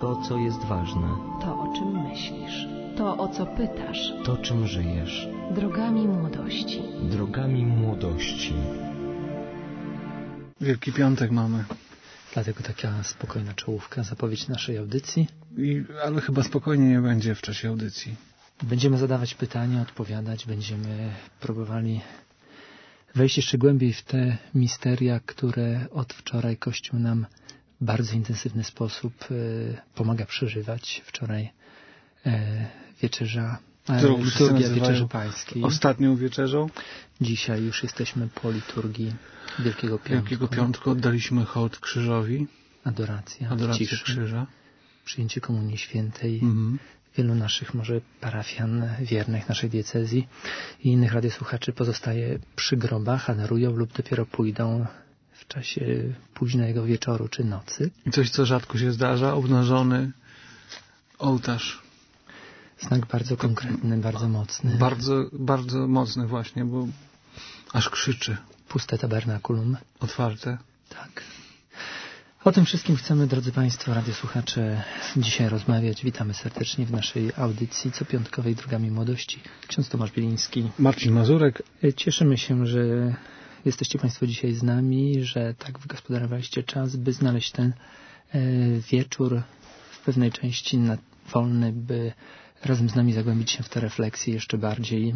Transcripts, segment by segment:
To, co jest ważne. To, o czym myślisz. To, o co pytasz. To, czym żyjesz. Drogami młodości. Drogami młodości. Wielki Piątek mamy. Dlatego taka spokojna czołówka, zapowiedź naszej audycji. Ale chyba spokojnie nie będzie w czasie audycji. Będziemy zadawać pytania, odpowiadać, będziemy próbowali wejść jeszcze głębiej w te misteria, które od wczoraj Kościół nam w bardzo intensywny sposób pomaga przeżywać. Wczoraj wieczerza, liturgia Wieczerzy Pańskiej. Ostatnią wieczerzą. Dzisiaj już jesteśmy po liturgii Wielkiego Piątku. Wielkiego Piątku oddaliśmy hołd krzyżowi. Adoracja krzyża. Przyjęcie Komunii Świętej. Wielu naszych może parafian wiernych naszej diecezji i innych radiosłuchaczy pozostaje przy grobach, adorują lub dopiero pójdą w czasie późnego wieczoru czy nocy. I coś, co rzadko się zdarza, obnażony ołtarz. Znak bardzo konkretny, bardzo mocny. Bardzo, bardzo mocny właśnie, bo aż krzyczy. Puste tabernakulum. Otwarte. Tak. O tym wszystkim chcemy, drodzy Państwo, radiosłuchacze, dzisiaj rozmawiać. Witamy serdecznie w naszej audycji copiątkowej Drogami Młodości. Ksiądz Tomasz Bieliński. Marcin Mazurek. Cieszymy się, że jesteście Państwo dzisiaj z nami, że tak wygospodarowaliście czas, by znaleźć ten wieczór w pewnej części wolny, by razem z nami zagłębić się w te refleksje jeszcze bardziej.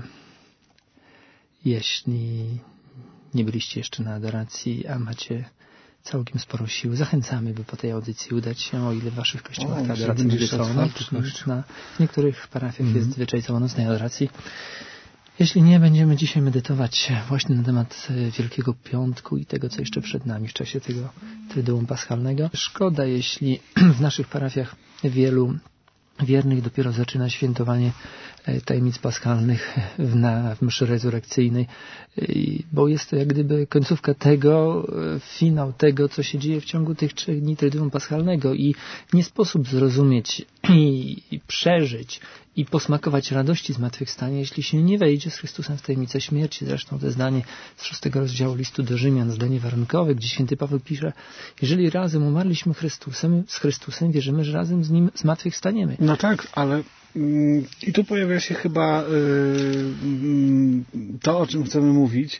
Jeśli nie byliście jeszcze na adoracji, a macie całkiem sporo sił, zachęcamy, by po tej audycji udać się, o ile w waszych kościołach ta adoracja będzie całą w niektórych parafiach jest zwyczaj całonocnej adoracji. Jeśli nie, będziemy dzisiaj medytować właśnie na temat Wielkiego Piątku i tego, co jeszcze przed nami w czasie tego Triduum Paschalnego. Szkoda, jeśli w naszych parafiach wielu wiernych dopiero zaczyna świętowanie tajemnic paschalnych w mszy rezurekcyjnej, bo jest to jak gdyby końcówka tego, finał tego, co się dzieje w ciągu tych 3 dni Triduum Paschalnego i nie sposób zrozumieć i przeżyć i posmakować radości zmartwychwstania, jeśli się nie wejdzie z Chrystusem w tajemnicę śmierci. Zresztą to zdanie z 6 rozdziału listu do Rzymian, zdanie warunkowe, gdzie święty Paweł pisze: jeżeli razem umarliśmy z Chrystusem, wierzymy, że razem z Nim zmartwychwstaniemy. No tak, ale i tu pojawia się chyba to, o czym chcemy mówić.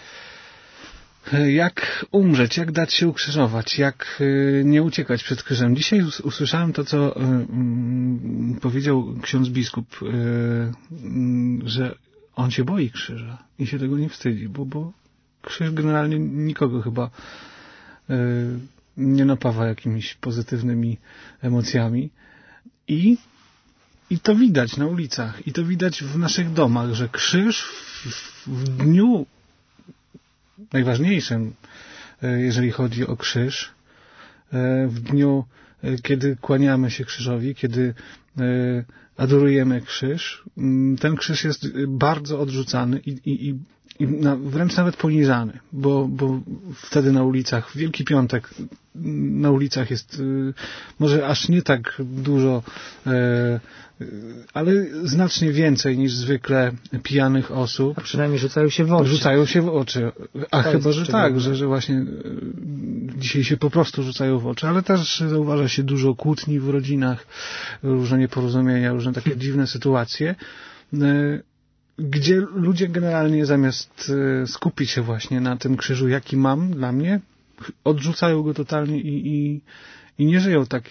Jak umrzeć, jak dać się ukrzyżować, jak nie uciekać przed krzyżem. Dzisiaj usłyszałem to, co powiedział ksiądz biskup, że on się boi krzyża i się tego nie wstydzi, bo krzyż generalnie nikogo chyba nie napawa jakimiś pozytywnymi emocjami. I to widać na ulicach, i to widać w naszych domach, że krzyż w dniu najważniejszym, jeżeli chodzi o krzyż, w dniu, kiedy kłaniamy się krzyżowi, kiedy adorujemy krzyż, ten krzyż jest bardzo odrzucany i wręcz nawet poniżany, bo wtedy na ulicach, w Wielki Piątek na ulicach jest może aż nie tak dużo, ale znacznie więcej niż zwykle pijanych osób. A przynajmniej rzucają się w oczy. Rzucają się w oczy. A to chyba, że tak, że właśnie dzisiaj się po prostu rzucają w oczy, ale też zauważa się dużo kłótni w rodzinach, różne nieporozumienia, różne takie dziwne sytuacje, gdzie ludzie generalnie zamiast skupić się właśnie na tym krzyżu, jaki mam dla mnie, odrzucają go totalnie i nie żyją tak,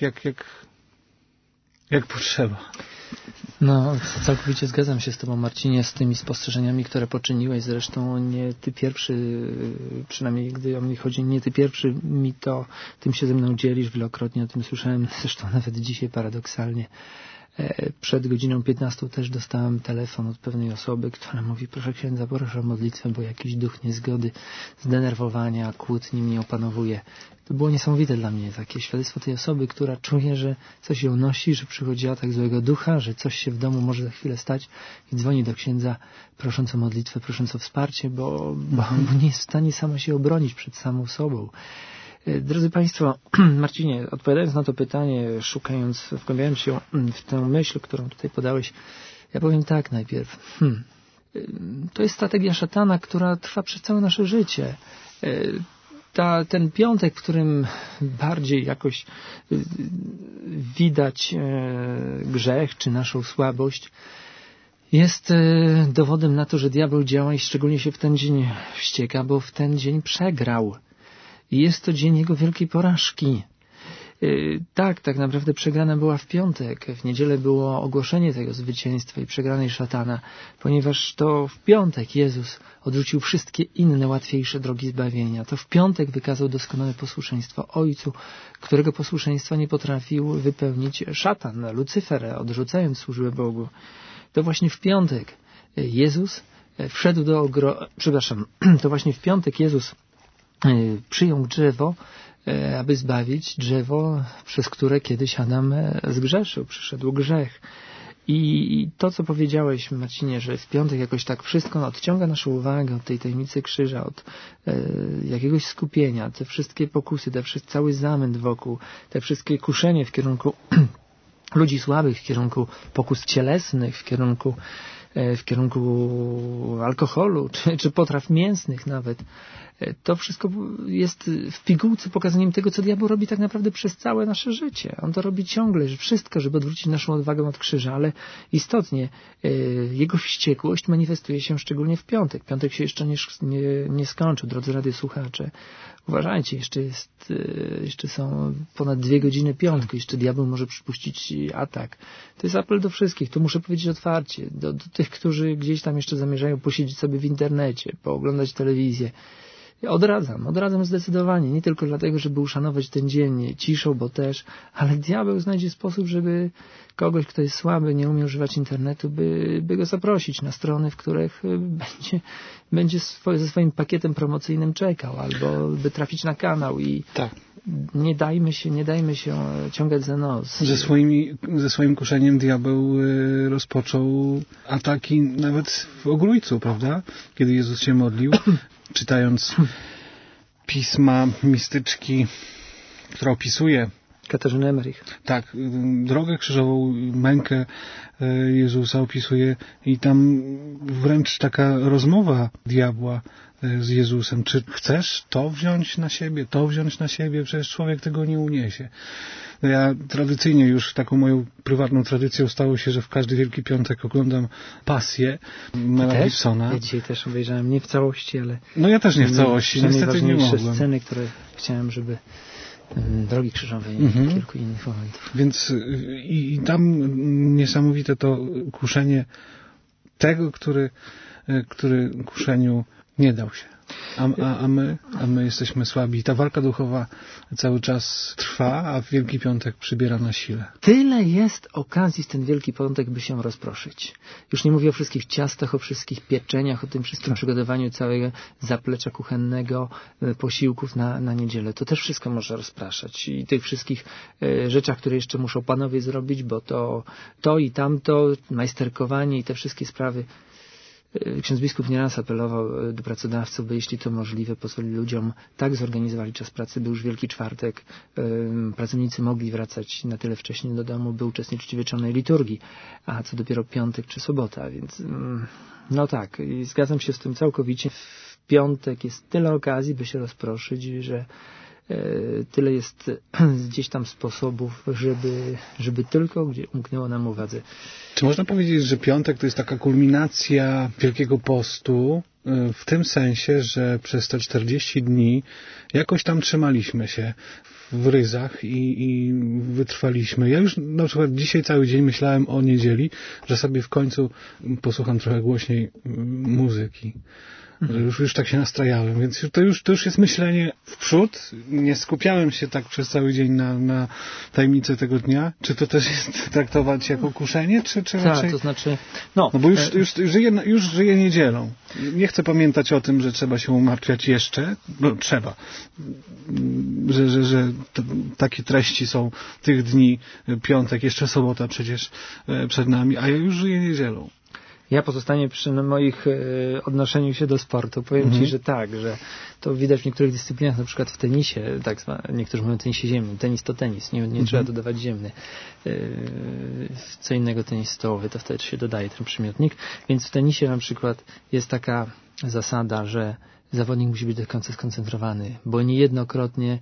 jak potrzeba. No, całkowicie zgadzam się z Tobą, Marcinie, z tymi spostrzeżeniami, które poczyniłeś. Zresztą nie Ty pierwszy, przynajmniej gdy o mnie chodzi, nie Ty pierwszy tym się ze mną dzielisz. Wielokrotnie o tym słyszałem, zresztą nawet dzisiaj paradoksalnie. Przed godziną 15 też dostałem telefon od pewnej osoby, która mówi: proszę księdza, proszę o modlitwę, bo jakiś duch niezgody, zdenerwowania, kłótni mnie opanowuje. To było niesamowite dla mnie, takie świadectwo tej osoby, która czuje, że coś ją nosi, że przychodzi atak złego ducha, że coś się w domu może za chwilę stać i dzwoni do księdza prosząc o modlitwę, prosząc o wsparcie, bo nie jest w stanie sama się obronić przed samą sobą. Drodzy Państwo, Marcinie, odpowiadając na to pytanie, wgłębiając się w tę myśl, którą tutaj podałeś, ja powiem tak najpierw. To jest strategia szatana, która trwa przez całe nasze życie. ten piątek, w którym bardziej jakoś widać grzech czy naszą słabość, jest dowodem na to, że diabeł działa i szczególnie się w ten dzień wścieka, bo w ten dzień przegrał. I jest to dzień jego wielkiej porażki. Tak naprawdę przegrana była w piątek. W niedzielę było ogłoszenie tego zwycięstwa i przegranej szatana, ponieważ to w piątek Jezus odrzucił wszystkie inne, łatwiejsze drogi zbawienia. To w piątek wykazał doskonałe posłuszeństwo Ojcu, którego posłuszeństwa nie potrafił wypełnić szatan, Lucyfer, odrzucając służbę Bogu. To właśnie w piątek Jezus wszedł to właśnie w piątek Jezus przyjął drzewo, aby zbawić drzewo, przez które kiedyś Adam zgrzeszył, przyszedł grzech. I to, co powiedziałeś, Marcinie, że w piątek jakoś tak wszystko odciąga naszą uwagę od tej tajemnicy krzyża, od jakiegoś skupienia, te wszystkie pokusy, cały zamęt wokół, te wszystkie kuszenie w kierunku ludzi słabych, w kierunku pokus cielesnych, w kierunku alkoholu, czy potraw mięsnych nawet. To wszystko jest w pigułce pokazaniem tego, co diabeł robi tak naprawdę przez całe nasze życie. On to robi ciągle, wszystko, żeby odwrócić naszą odwagę od krzyża, ale istotnie jego wściekłość manifestuje się szczególnie w piątek. Piątek się jeszcze nie skończył, drodzy radiosłuchacze. Uważajcie, jeszcze są ponad 2 godziny piątku, jeszcze diabeł może przypuścić atak. To jest apel do wszystkich, to muszę powiedzieć otwarcie, do tych, którzy gdzieś tam jeszcze zamierzają posiedzieć sobie w internecie, pooglądać telewizję. Ja odradzam zdecydowanie, nie tylko dlatego, żeby uszanować ten dzień ciszą, bo też, ale diabeł znajdzie sposób, żeby kogoś, kto jest słaby, nie umie używać internetu, by go zaprosić na strony, w których będzie ze swoim pakietem promocyjnym czekał, albo by trafić na kanał i tak. Nie dajmy się ciągać za nos. Ze swoim kuszeniem diabeł rozpoczął ataki nawet w Ogrójcu, prawda? Kiedy Jezus się modlił, czytając pisma mistyczki, która opisuje Katarzyny Emmerich. Tak, drogę krzyżową, mękę Jezusa opisuje i tam wręcz taka rozmowa diabła z Jezusem. Czy chcesz to wziąć na siebie? Przecież człowiek tego nie uniesie. Ja tradycyjnie już taką moją prywatną tradycją stało się, że w każdy Wielki Piątek oglądam Pasję Mela Gibsona. Ja dzisiaj też obejrzałem, nie w całości, ale... No ja też nie w całości, niestety nie mogłem. Sceny, które chciałem, żeby drogi krzyżowej i kilku innych momentów. Więc i tam niesamowite to kuszenie tego, który kuszeniu nie dał się. A my jesteśmy słabi. I ta walka duchowa cały czas trwa, a Wielki Piątek przybiera na sile. Tyle jest okazji w ten Wielki Piątek, by się rozproszyć. Już nie mówię o wszystkich ciastach, o wszystkich pieczeniach, o tym wszystkim przygotowaniu całego zaplecza kuchennego, posiłków na niedzielę. To też wszystko może rozpraszać. I tych wszystkich rzeczach, które jeszcze muszą panowie zrobić, bo to i tamto, majsterkowanie i te wszystkie sprawy. Ksiądz biskup nieraz apelował do pracodawców, by jeśli to możliwe, pozwolili ludziom tak zorganizowali czas pracy, by już Wielki Czwartek pracownicy mogli wracać na tyle wcześnie do domu, by uczestniczyć w wieczornej liturgii, a co dopiero piątek czy sobota, więc no tak, i zgadzam się z tym całkowicie. W piątek jest tyle okazji, by się rozproszyć, że tyle jest gdzieś tam sposobów, żeby tylko gdzie umknęło nam uwadze. Czy można powiedzieć, że piątek to jest taka kulminacja Wielkiego Postu w tym sensie, że przez te 40 dni jakoś tam trzymaliśmy się w ryzach i wytrwaliśmy. Ja już na przykład dzisiaj cały dzień myślałem o niedzieli, że sobie w końcu posłucham trochę głośniej muzyki. Już tak się nastrajałem, więc to już jest myślenie w przód. Nie skupiałem się tak przez cały dzień na tajemnicy tego dnia. Czy to też jest traktować jako kuszenie, czy tak, raczej... to znaczy... No bo już żyję niedzielą. Nie chcę pamiętać o tym, że trzeba się umartwiać jeszcze. No trzeba. Że takie treści są tych dni, piątek, jeszcze sobota przecież przed nami, a ja już żyję niedzielą. Ja pozostanie przy moich odnoszeniu się do sportu. Powiem Ci, że tak, że to widać w niektórych dyscyplinach, na przykład w tenisie, niektórzy mówią tenisie ziemnym. Tenis to tenis, nie trzeba dodawać ziemny. Co innego tenis stołowy, to wtedy się dodaje ten przymiotnik. Więc w tenisie na przykład jest taka zasada, że zawodnik musi być do końca skoncentrowany, bo niejednokrotnie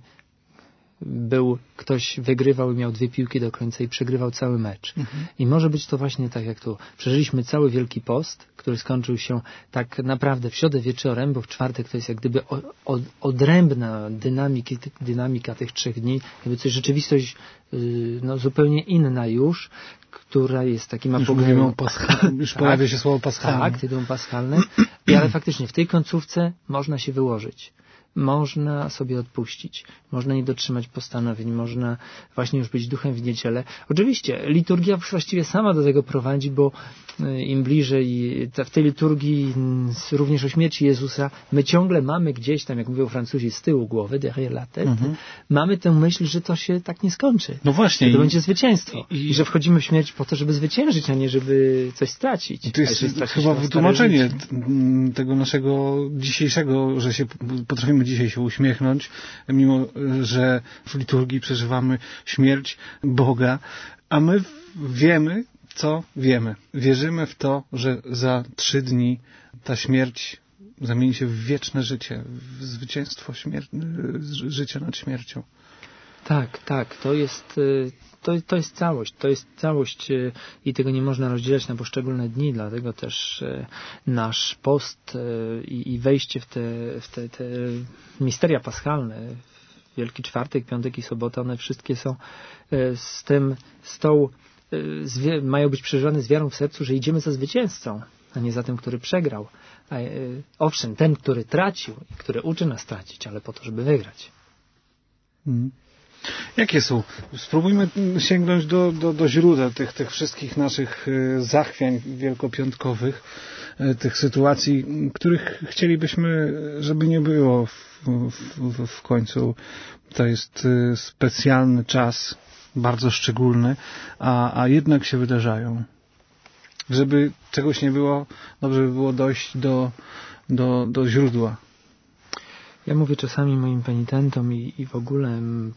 ktoś wygrywał i miał 2 piłki do końca i przegrywał cały mecz. I może być to właśnie tak jak tu. Przeżyliśmy cały Wielki Post, który skończył się tak naprawdę w środę wieczorem, bo w czwartek to jest jak gdyby odrębna dynamika tych 3 dni, jakby coś rzeczywistość zupełnie inna już, która jest takim apogeum. Już pojawia się słowo paschalne. Tak, tytuł paschalny. Ale faktycznie w tej końcówce można się wyłożyć. Można sobie odpuścić, można nie dotrzymać postanowień, można właśnie już być duchem w niedzielę. Oczywiście liturgia właściwie sama do tego prowadzi, bo im bliżej w tej liturgii również o śmierci Jezusa, my ciągle mamy gdzieś tam, jak mówią Francuzi, z tyłu głowy, derrière la tête, mamy tę myśl, że to się tak nie skończy. No właśnie. Że to będzie zwycięstwo. I że wchodzimy w śmierć po to, żeby zwyciężyć, a nie żeby coś stracić. I to jest chyba wytłumaczenie tego naszego dzisiejszego, że się potrafimy dzisiaj się uśmiechnąć, mimo że w liturgii przeżywamy śmierć Boga, a my wiemy, co wiemy. Wierzymy w to, że za 3 dni ta śmierć zamieni się w wieczne życie, w zwycięstwo życia nad śmiercią. Tak. To jest całość. To jest całość i tego nie można rozdzielać na poszczególne dni, dlatego też nasz post i wejście w te misteria paschalne, Wielki Czwartek, Piątek i Sobota, one wszystkie są mają być przeżywane z wiarą w sercu, że idziemy za zwycięzcą, a nie za tym, który przegrał. Owszem, ten, który tracił i który uczy nas tracić, ale po to, żeby wygrać. Jakie są? Spróbujmy sięgnąć do źródeł tych wszystkich naszych zachwiań wielkopiątkowych, tych sytuacji, których chcielibyśmy, żeby nie było w końcu. To jest specjalny czas, bardzo szczególny, a jednak się wydarzają. Żeby czegoś nie było, dobrze by było dojść do źródła. Ja mówię czasami moim penitentom i w ogóle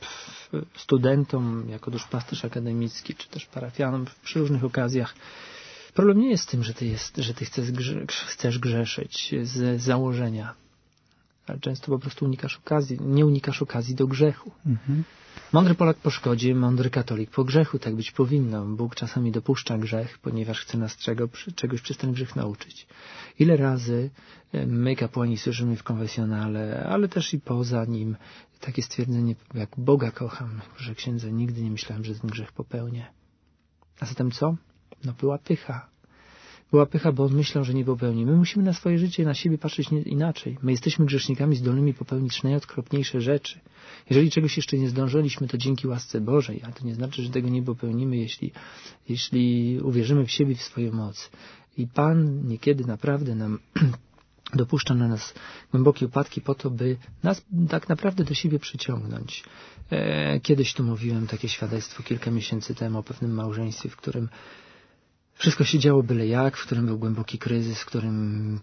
studentom, jako duszpasterz akademicki, czy też parafianom przy różnych okazjach, problem nie jest w tym, że ty chcesz grzeszyć z założenia, ale często po prostu nie unikasz okazji do grzechu. Mądry Polak po szkodzie, mądry katolik po grzechu, tak być powinno. Bóg czasami dopuszcza grzech, ponieważ chce nas czegoś przez ten grzech nauczyć. Ile razy my, kapłani, słyszymy w konfesjonale, ale też i poza nim, takie stwierdzenie, jak Boga kocham, że księdza, nigdy nie myślałem, że ten grzech popełnię. A zatem co? Była pycha. Była pycha, bo on myślał, że nie popełni. My musimy na swoje życie, na siebie patrzeć inaczej. My jesteśmy grzesznikami zdolnymi popełnić najokropniejsze rzeczy. Jeżeli czegoś jeszcze nie zdążyliśmy, to dzięki łasce Bożej, ale to nie znaczy, że tego nie popełnimy, jeśli uwierzymy w siebie, w swoją moc. I Pan niekiedy naprawdę nam dopuszcza na nas głębokie upadki po to, by nas tak naprawdę do siebie przyciągnąć. Kiedyś tu mówiłem takie świadectwo kilka miesięcy temu o pewnym małżeństwie, w którym wszystko się działo byle jak, w którym był głęboki kryzys, w którym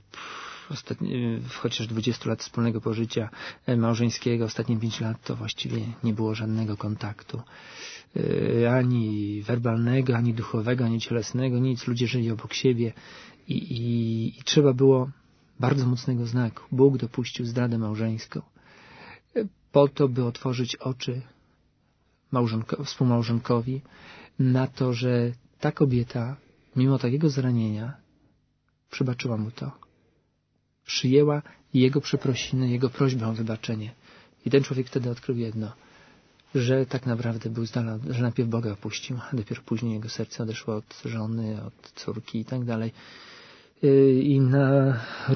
chociaż 20 lat wspólnego pożycia małżeńskiego, ostatnie 5 lat to właściwie nie było żadnego kontaktu. Ani werbalnego, ani duchowego, ani cielesnego, nic. Ludzie żyli obok siebie i trzeba było bardzo mocnego znaku. Bóg dopuścił zdradę małżeńską po to, by otworzyć oczy współmałżonkowi na to, że ta kobieta, mimo takiego zranienia, przebaczyła mu to. Przyjęła jego przeprosiny, jego prośbę o wybaczenie. I ten człowiek wtedy odkrył jedno, że tak naprawdę był z dala, że najpierw Boga opuścił, a dopiero później jego serce odeszło od żony, od córki i tak dalej. I na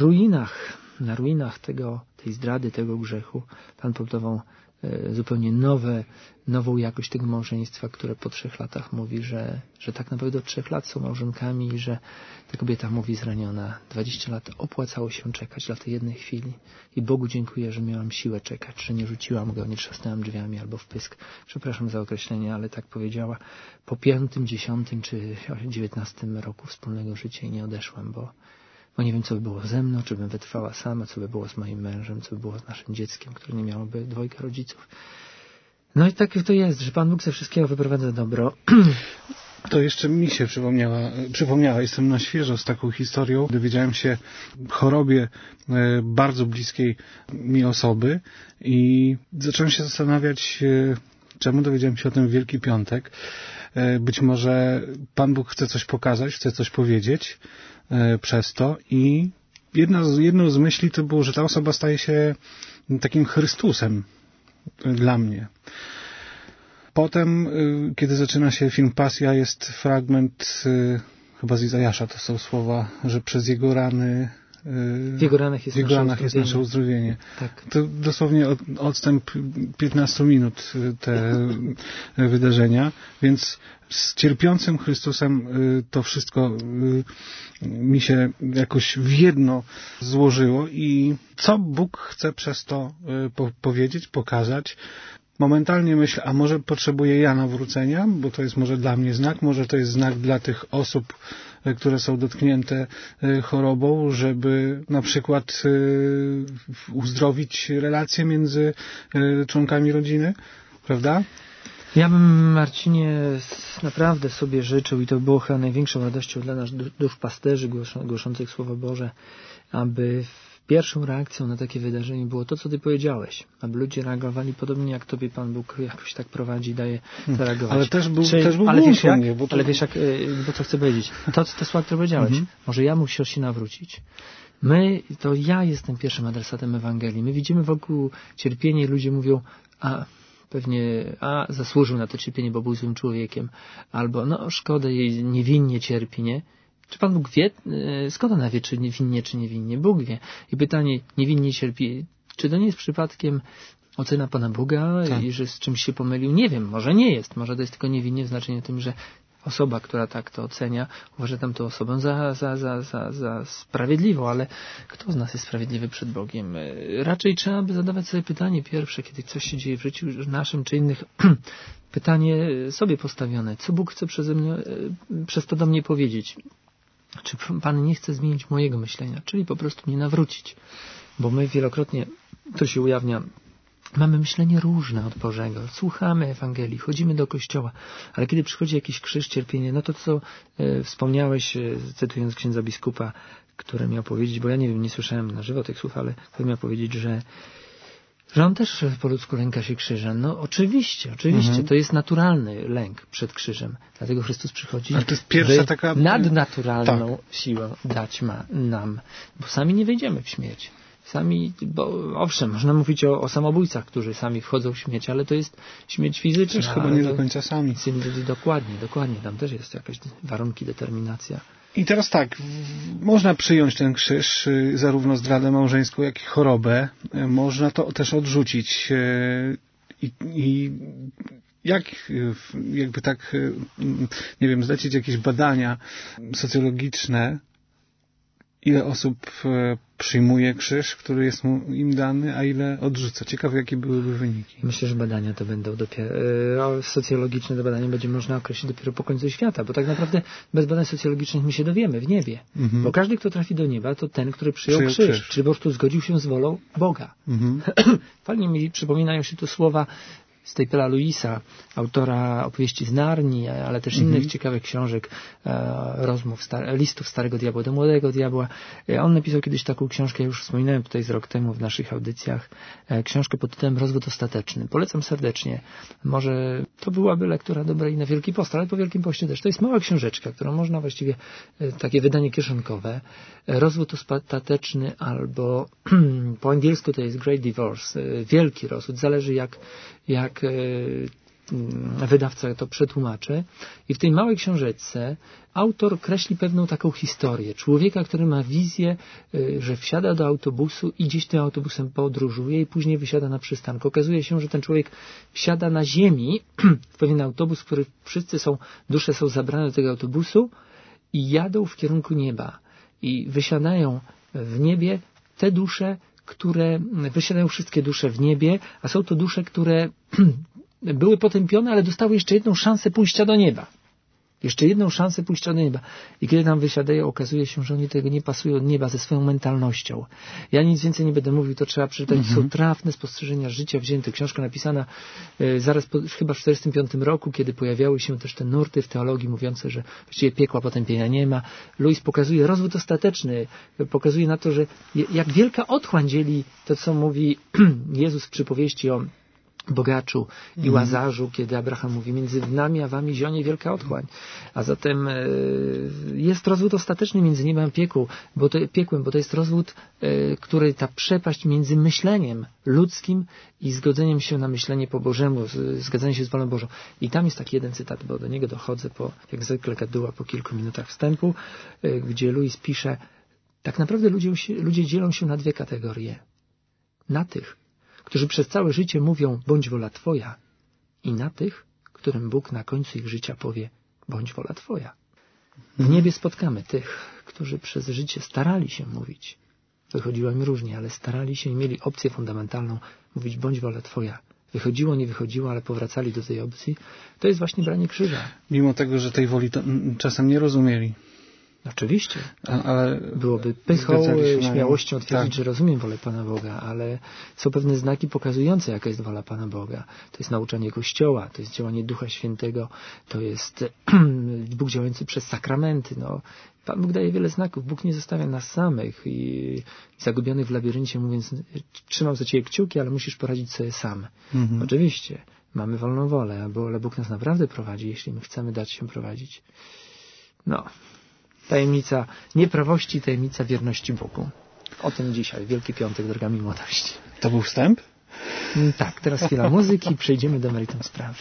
ruinach tej zdrady, tego grzechu, Pan pobudował zupełnie nową jakość tego małżeństwa, które po 3 latach mówi, że tak naprawdę od 3 lat są małżonkami i że ta kobieta mówi zraniona, 20 lat opłacało się czekać dla tej jednej chwili i Bogu dziękuję, że miałam siłę czekać, że nie rzuciłam go, nie trzasnęłam drzwiami albo w pysk. Przepraszam za określenie, ale tak powiedziała. Po 5., 10. czy 19 roku wspólnego życia i nie odeszłam, bo nie wiem, co by było ze mną, czy bym wytrwała sama, co by było z moim mężem, co by było z naszym dzieckiem, które nie miałoby 2 rodziców. No i tak to jest, że Pan Bóg ze wszystkiego wyprowadza dobro. To jeszcze mi się przypomniała. Jestem na świeżo z taką historią. Dowiedziałem się chorobie bardzo bliskiej mi osoby i zacząłem się zastanawiać, czemu dowiedziałem się o tym w Wielki Piątek. Być może Pan Bóg chce coś pokazać, chce coś powiedzieć przez to i jedną z myśli to było, że ta osoba staje się takim Chrystusem dla mnie. Potem, kiedy zaczyna się film Pasja, jest fragment chyba z Izajasza, to są słowa, że przez jego rany w jego ranach jest nasze uzdrowienie. Tak. To dosłownie odstęp 15 minut te wydarzenia, więc z cierpiącym Chrystusem to wszystko mi się jakoś w jedno złożyło i co Bóg chce przez to powiedzieć, pokazać. Momentalnie myślę, a może potrzebuję ja nawrócenia, bo to jest może dla mnie znak, może to jest znak dla tych osób, które są dotknięte chorobą, żeby na przykład uzdrowić relacje między członkami rodziny, prawda? Ja bym, Marcinie, naprawdę sobie życzył i to było chyba największą radością dla nas dusz pasterzy głoszących Słowo Boże, aby pierwszą reakcją na takie wydarzenie było to, co Ty powiedziałeś. Aby ludzie reagowali podobnie jak Tobie Pan Bóg jakoś tak prowadzi, daje zareagować. Ale też był ale wiesz jak, bo co chcę powiedzieć? Te słowa, które powiedziałeś. Może ja musiał się nawrócić. Ja jestem pierwszym adresatem Ewangelii. My widzimy wokół cierpienie i ludzie mówią, zasłużył na to cierpienie, bo był złym człowiekiem. Albo, szkoda jej, niewinnie cierpi, nie? Czy Pan Bóg wie? Skąd ona wie, czy niewinnie, czy niewinnie? Bóg wie. I pytanie, niewinnie cierpi, czy to nie jest przypadkiem ocena Pana Boga i że z czymś się pomylił? Nie wiem, może nie jest. Może to jest tylko niewinnie w znaczeniu tym, że osoba, która tak to ocenia, uważa tamtą osobę za sprawiedliwą, ale kto z nas jest sprawiedliwy przed Bogiem? Raczej trzeba by zadawać sobie pytanie pierwsze, kiedy coś się dzieje w życiu naszym czy innych, pytanie sobie postawione. Co Bóg chce przez to do mnie powiedzieć? Czy Pan nie chce zmienić mojego myślenia? Czyli po prostu mnie nawrócić. Bo my wielokrotnie, to się ujawnia, mamy myślenie różne od Bożego. Słuchamy Ewangelii, chodzimy do kościoła, ale kiedy przychodzi jakiś krzyż, cierpienie, to co wspomniałeś, cytując księdza biskupa, który miał powiedzieć, bo ja nie wiem, nie słyszałem na żywo tych słów, ale który miał powiedzieć, że on też po ludzku lęka się krzyża. Oczywiście. To jest naturalny lęk przed krzyżem. Dlatego Chrystus przychodzi, ale to jest pierwsza taka nadnaturalną siłę dać nam, bo sami nie wejdziemy w śmierć. Bo owszem, można mówić o samobójcach, którzy sami wchodzą w śmierć, ale to jest śmierć fizyczna. Też chyba nie do końca sami. Dokładnie. Tam też jest jakaś warunki, determinacja. I teraz tak, można przyjąć ten krzyż, zarówno zdradę małżeńską, jak i chorobę. Można to też odrzucić. I jakby tak, nie wiem, zlecić jakieś badania socjologiczne, ile osób przyjmuje krzyż, który jest im dany, a ile odrzuca. Ciekawe, jakie byłyby wyniki. Myślę, że badania to będą dopiero socjologiczne, to badanie będzie można określić dopiero po końcu świata, bo tak naprawdę bez badań socjologicznych my się dowiemy w niebie. Bo każdy, kto trafi do nieba, to ten, który przyjął krzyż. Czyli po prostu zgodził się z wolą Boga. Fajnie mi przypominają się tu słowa Stapela Lewisa, autora opowieści z Narni, ale też innych ciekawych książek, listów Starego Diabła do Młodego Diabła. On napisał kiedyś taką książkę, już wspominałem tutaj z rok temu w naszych audycjach, książkę pod tytułem Rozwód ostateczny. Polecam serdecznie. Może to byłaby lektura dobra i na Wielki Post, ale po Wielkim Poście też. To jest mała książeczka, którą można właściwie, takie wydanie kieszonkowe, Rozwód ostateczny albo po angielsku to jest Great Divorce, wielki rozwód, zależy jak wydawca to przetłumaczy. I w tej małej książeczce autor kreśli pewną taką historię człowieka, który ma wizję, że wsiada do autobusu i gdzieś tym autobusem podróżuje i później wysiada na przystanku. Okazuje się, że ten człowiek wsiada na ziemi w pewien autobus, w który dusze są zabrane do tego autobusu i jadą w kierunku nieba. I wysiadają w niebie te dusze, wysiadają wszystkie dusze w niebie, a są to dusze, które były potępione, ale dostały jeszcze jedną szansę pójścia do nieba. Jeszcze jedną szansę pójścia do nieba. I kiedy tam wysiadają, okazuje się, że oni tego nie pasują od nieba ze swoją mentalnością. Ja nic więcej nie będę mówił, to trzeba przeczytać. Są trafne spostrzeżenia życia wzięte. Książka napisana zaraz chyba w 1945 roku, kiedy pojawiały się też te nurty w teologii mówiące, że właściwie piekła potępienia nie ma. Lewis pokazuje rozwód ostateczny. Pokazuje na to, że jak wielka otchłań dzieli to, co mówi Jezus w przypowieści o bogaczu i Łazarzu, kiedy Abraham mówi, między nami a wami zionie wielka otchłań. A zatem jest rozwód ostateczny między niebem a piekłem, bo to jest rozwód, który ta przepaść między myśleniem ludzkim i zgodzeniem się na myślenie po Bożemu, zgadzanie się z wolą Bożą. I tam jest taki jeden cytat, bo do niego dochodzę jak zwykle gaduła po kilku minutach wstępu, gdzie Lewis pisze, tak naprawdę ludzie dzielą się na dwie kategorie. Na tych, którzy przez całe życie mówią, bądź wola Twoja, i na tych, którym Bóg na końcu ich życia powie, bądź wola Twoja. W niebie spotkamy tych, którzy przez życie starali się mówić. Wychodziło im różnie, ale starali się i mieli opcję fundamentalną mówić, bądź wola Twoja. Wychodziło, nie wychodziło, ale powracali do tej opcji. To jest właśnie branie krzyża. Mimo tego, że tej woli czasem nie rozumieli. Oczywiście. Ale byłoby pychą, śmiałością twierdzić, że rozumiem wolę Pana Boga, ale są pewne znaki pokazujące, jaka jest wola Pana Boga. To jest nauczanie Kościoła, to jest działanie Ducha Świętego, to jest Bóg działający przez sakramenty. Pan Bóg daje wiele znaków. Bóg nie zostawia nas samych i zagubionych w labiryncie, mówiąc, trzymam za Ciebie kciuki, ale musisz poradzić sobie sam. Oczywiście, mamy wolną wolę, ale Bóg nas naprawdę prowadzi, jeśli my chcemy dać się prowadzić. Tajemnica nieprawości, tajemnica wierności Bogu. O tym dzisiaj, Wielki Piątek, drogami młodości. To był wstęp? Tak, teraz chwila muzyki i przejdziemy do meritum sprawy.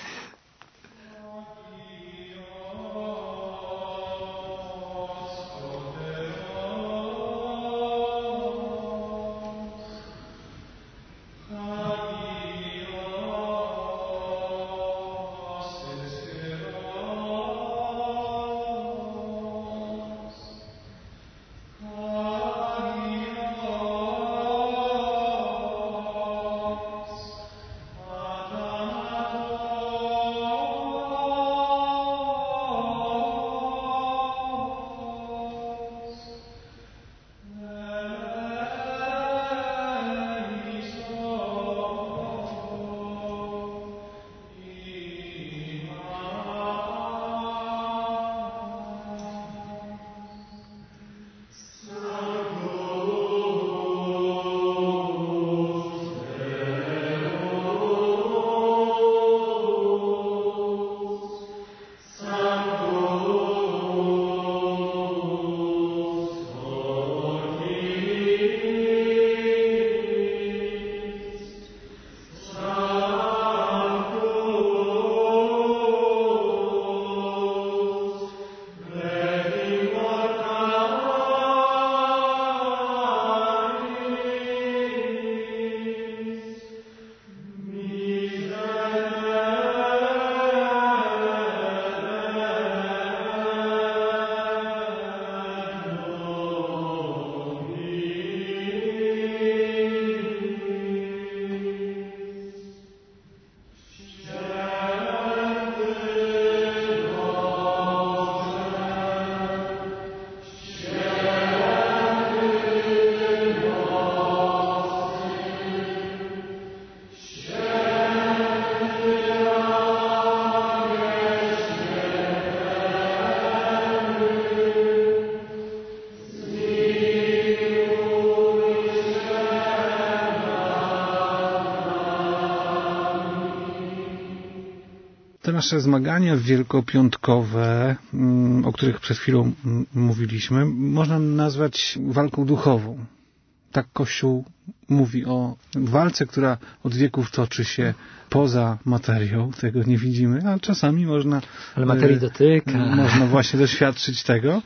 Te nasze zmagania wielkopiątkowe, o których przed chwilą mówiliśmy, można nazwać walką duchową. Tak Kościół mówi o walce, która od wieków toczy się poza materią. Tego nie widzimy, a czasami można... Ale materii dotyka. Można właśnie doświadczyć tego.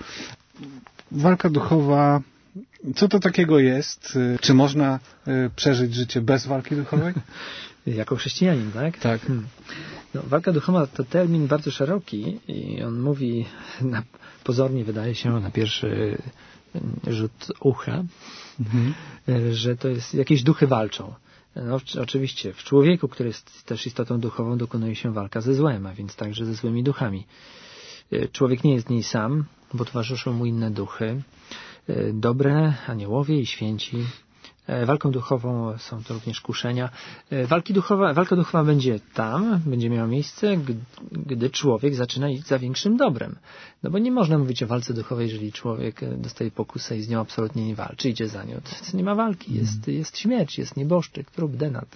Walka duchowa, co to takiego jest? Czy można przeżyć życie bez walki duchowej? Jako chrześcijanin, tak? Tak. Walka duchowa to termin bardzo szeroki i on mówi, pozornie wydaje się na pierwszy rzut ucha, że to jest, jakieś duchy walczą. Oczywiście w człowieku, który jest też istotą duchową, dokonuje się walka ze złem, a więc także ze złymi duchami. Człowiek nie jest w niej sam, bo towarzyszą mu inne duchy, dobre, aniołowie i święci. Walką duchową są to również kuszenia. Walka duchowa będzie miała miejsce, gdy człowiek zaczyna iść za większym dobrem. No bo nie można mówić o walce duchowej, jeżeli człowiek dostaje pokusę i z nią absolutnie nie walczy, idzie za nią. To nie ma walki, jest śmierć, jest nieboszczyk, trup, denat.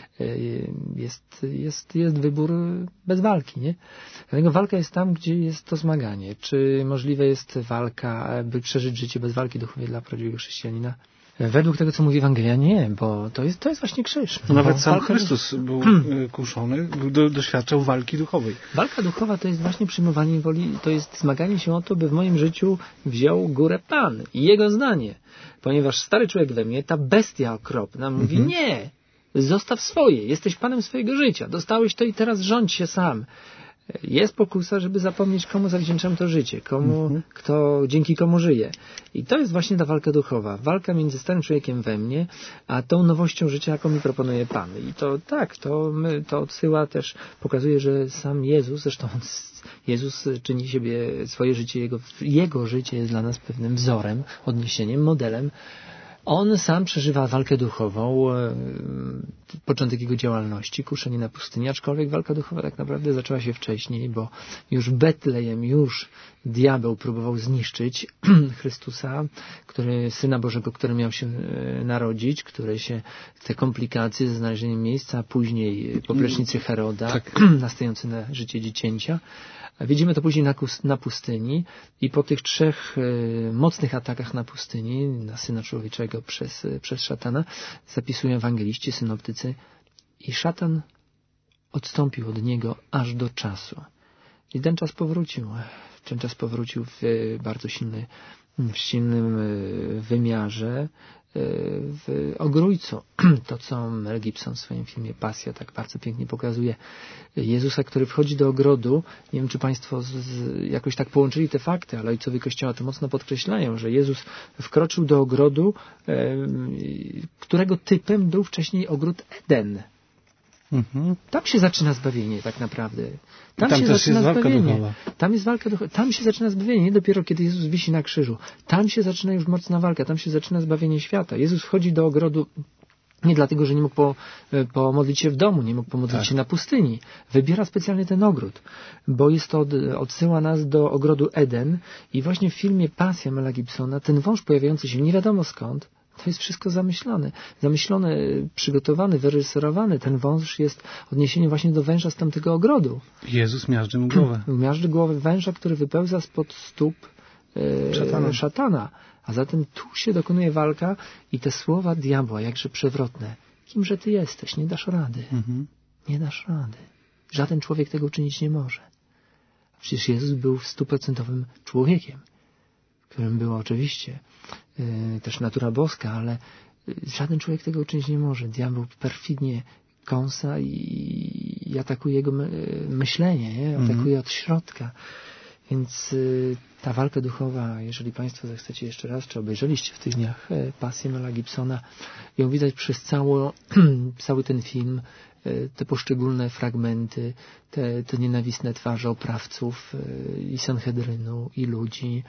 Jest wybór bez walki, nie? Dlatego walka jest tam, gdzie jest to zmaganie. Czy możliwe jest walka, by przeżyć życie bez walki duchowej dla prawdziwego chrześcijanina? Według tego, co mówi Ewangelia, nie, bo to jest właśnie krzyż. Nawet sam Chrystus był kuszony, doświadczał walki duchowej. Walka duchowa to jest właśnie przyjmowanie woli, to jest zmaganie się o to, by w moim życiu wziął górę Pan i Jego zdanie. Ponieważ stary człowiek we mnie, ta bestia okropna, mówi nie, zostaw swoje, jesteś Panem swojego życia, dostałeś to i teraz rządź się sam. Jest pokusa, żeby zapomnieć, komu zawdzięczam to życie, dzięki komu żyję. I to jest właśnie ta walka duchowa. Walka między starym człowiekiem we mnie, a tą nowością życia, jaką mi proponuje Pan. I to odsyła też, pokazuje, że sam Jezus, zresztą Jezus czyni swoje życie, Jego życie jest dla nas pewnym wzorem, odniesieniem, modelem. On sam przeżywa walkę duchową, początek jego działalności, kuszenie na pustyni, aczkolwiek walka duchowa tak naprawdę zaczęła się wcześniej, bo już Betlejem, diabeł próbował zniszczyć Chrystusa, Syna Bożego, który miał się narodzić, te komplikacje ze znalezieniem miejsca, a później poplecznicy Heroda, nastający na życie dziecięcia. Widzimy to później na pustyni i po tych 3 mocnych atakach na pustyni, na Syna Człowieczego przez szatana, zapisują ewangeliści, synoptycy, i szatan odstąpił od niego aż do czasu. I ten czas powrócił w bardzo silnym wymiarze, w ogrójcu. To, co Mel Gibson w swoim filmie Pasja tak bardzo pięknie pokazuje. Jezusa, który wchodzi do ogrodu. Nie wiem, czy Państwo jakoś tak połączyli te fakty, ale ojcowie Kościoła to mocno podkreślają, że Jezus wkroczył do ogrodu, którego typem był wcześniej ogród Eden. Tam się zaczyna zbawienie tak naprawdę. Tam się zaczyna zbawienie. Tam jest walka duchowa. Tam się zaczyna zbawienie. Nie dopiero kiedy Jezus wisi na krzyżu. Tam się zaczyna już mocna walka. Tam się zaczyna zbawienie świata. Jezus wchodzi do ogrodu nie dlatego, że nie mógł pomodlić się w domu, nie mógł pomodlić się na pustyni. Wybiera specjalnie ten ogród, bo jest to odsyła nas do ogrodu Eden i właśnie w filmie Pasja Mela Gibsona ten wąż pojawiający się nie wiadomo skąd, to jest wszystko zamyślone, przygotowany, wyreżyserowany. Ten wąż jest odniesieniem właśnie do węża z tamtego ogrodu. Jezus miażdży mu głowę. Miażdży głowę węża, który wypełza spod stóp szatana. A zatem tu się dokonuje walka i te słowa diabła, jakże przewrotne. Kimże ty jesteś? Nie dasz rady. Nie dasz rady. Żaden człowiek tego uczynić nie może. Przecież Jezus był 100% człowiekiem, którym była oczywiście też natura boska, ale żaden człowiek tego uczynić nie może. Diabeł perfidnie kąsa i atakuje jego myślenie, nie? Atakuje od środka. Więc ta walka duchowa, jeżeli Państwo zechcecie jeszcze raz, czy obejrzeliście w tych dniach Pasję Mela Gibsona, ją widać przez cały ten film, te poszczególne fragmenty, te nienawistne twarze oprawców i Sanhedrynu, i ludzi,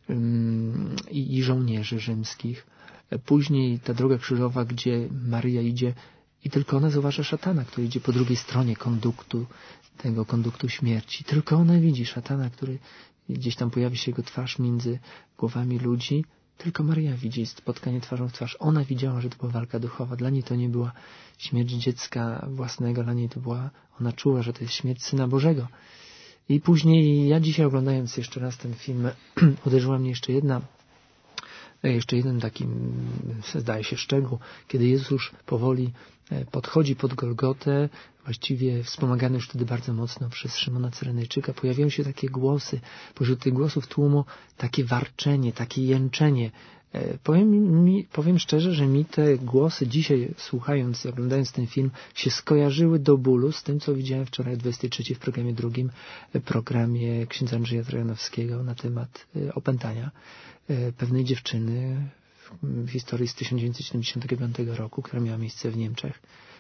i żołnierzy rzymskich. Później ta droga krzyżowa, gdzie Maryja idzie i tylko ona zauważa szatana, który idzie po drugiej stronie konduktu śmierci. Tylko ona widzi szatana, który gdzieś tam pojawi się jego twarz między głowami ludzi. Tylko Maryja widzi spotkanie twarzą w twarz. Ona widziała, że to była walka duchowa. Dla niej to nie była śmierć dziecka własnego, dla niej ona czuła, że to jest śmierć Syna Bożego. I później ja dzisiaj, oglądając jeszcze raz ten film, uderzyła mnie jeszcze jeden taki, zdaje się, szczegół, kiedy Jezus już powoli podchodzi pod Golgotę, właściwie wspomagany już wtedy bardzo mocno przez Szymona Cyrenejczyka, pojawiają się takie głosy, pośród tych głosów tłumu takie warczenie, takie jęczenie. Powiem szczerze, że mi te głosy dzisiaj, słuchając i oglądając ten film, się skojarzyły do bólu z tym, co widziałem wczoraj o 23 w programie drugim, programie księdza Andrzeja Trojanowskiego na temat opętania pewnej dziewczyny w historii z 1975 roku, która miała miejsce w Niemczech.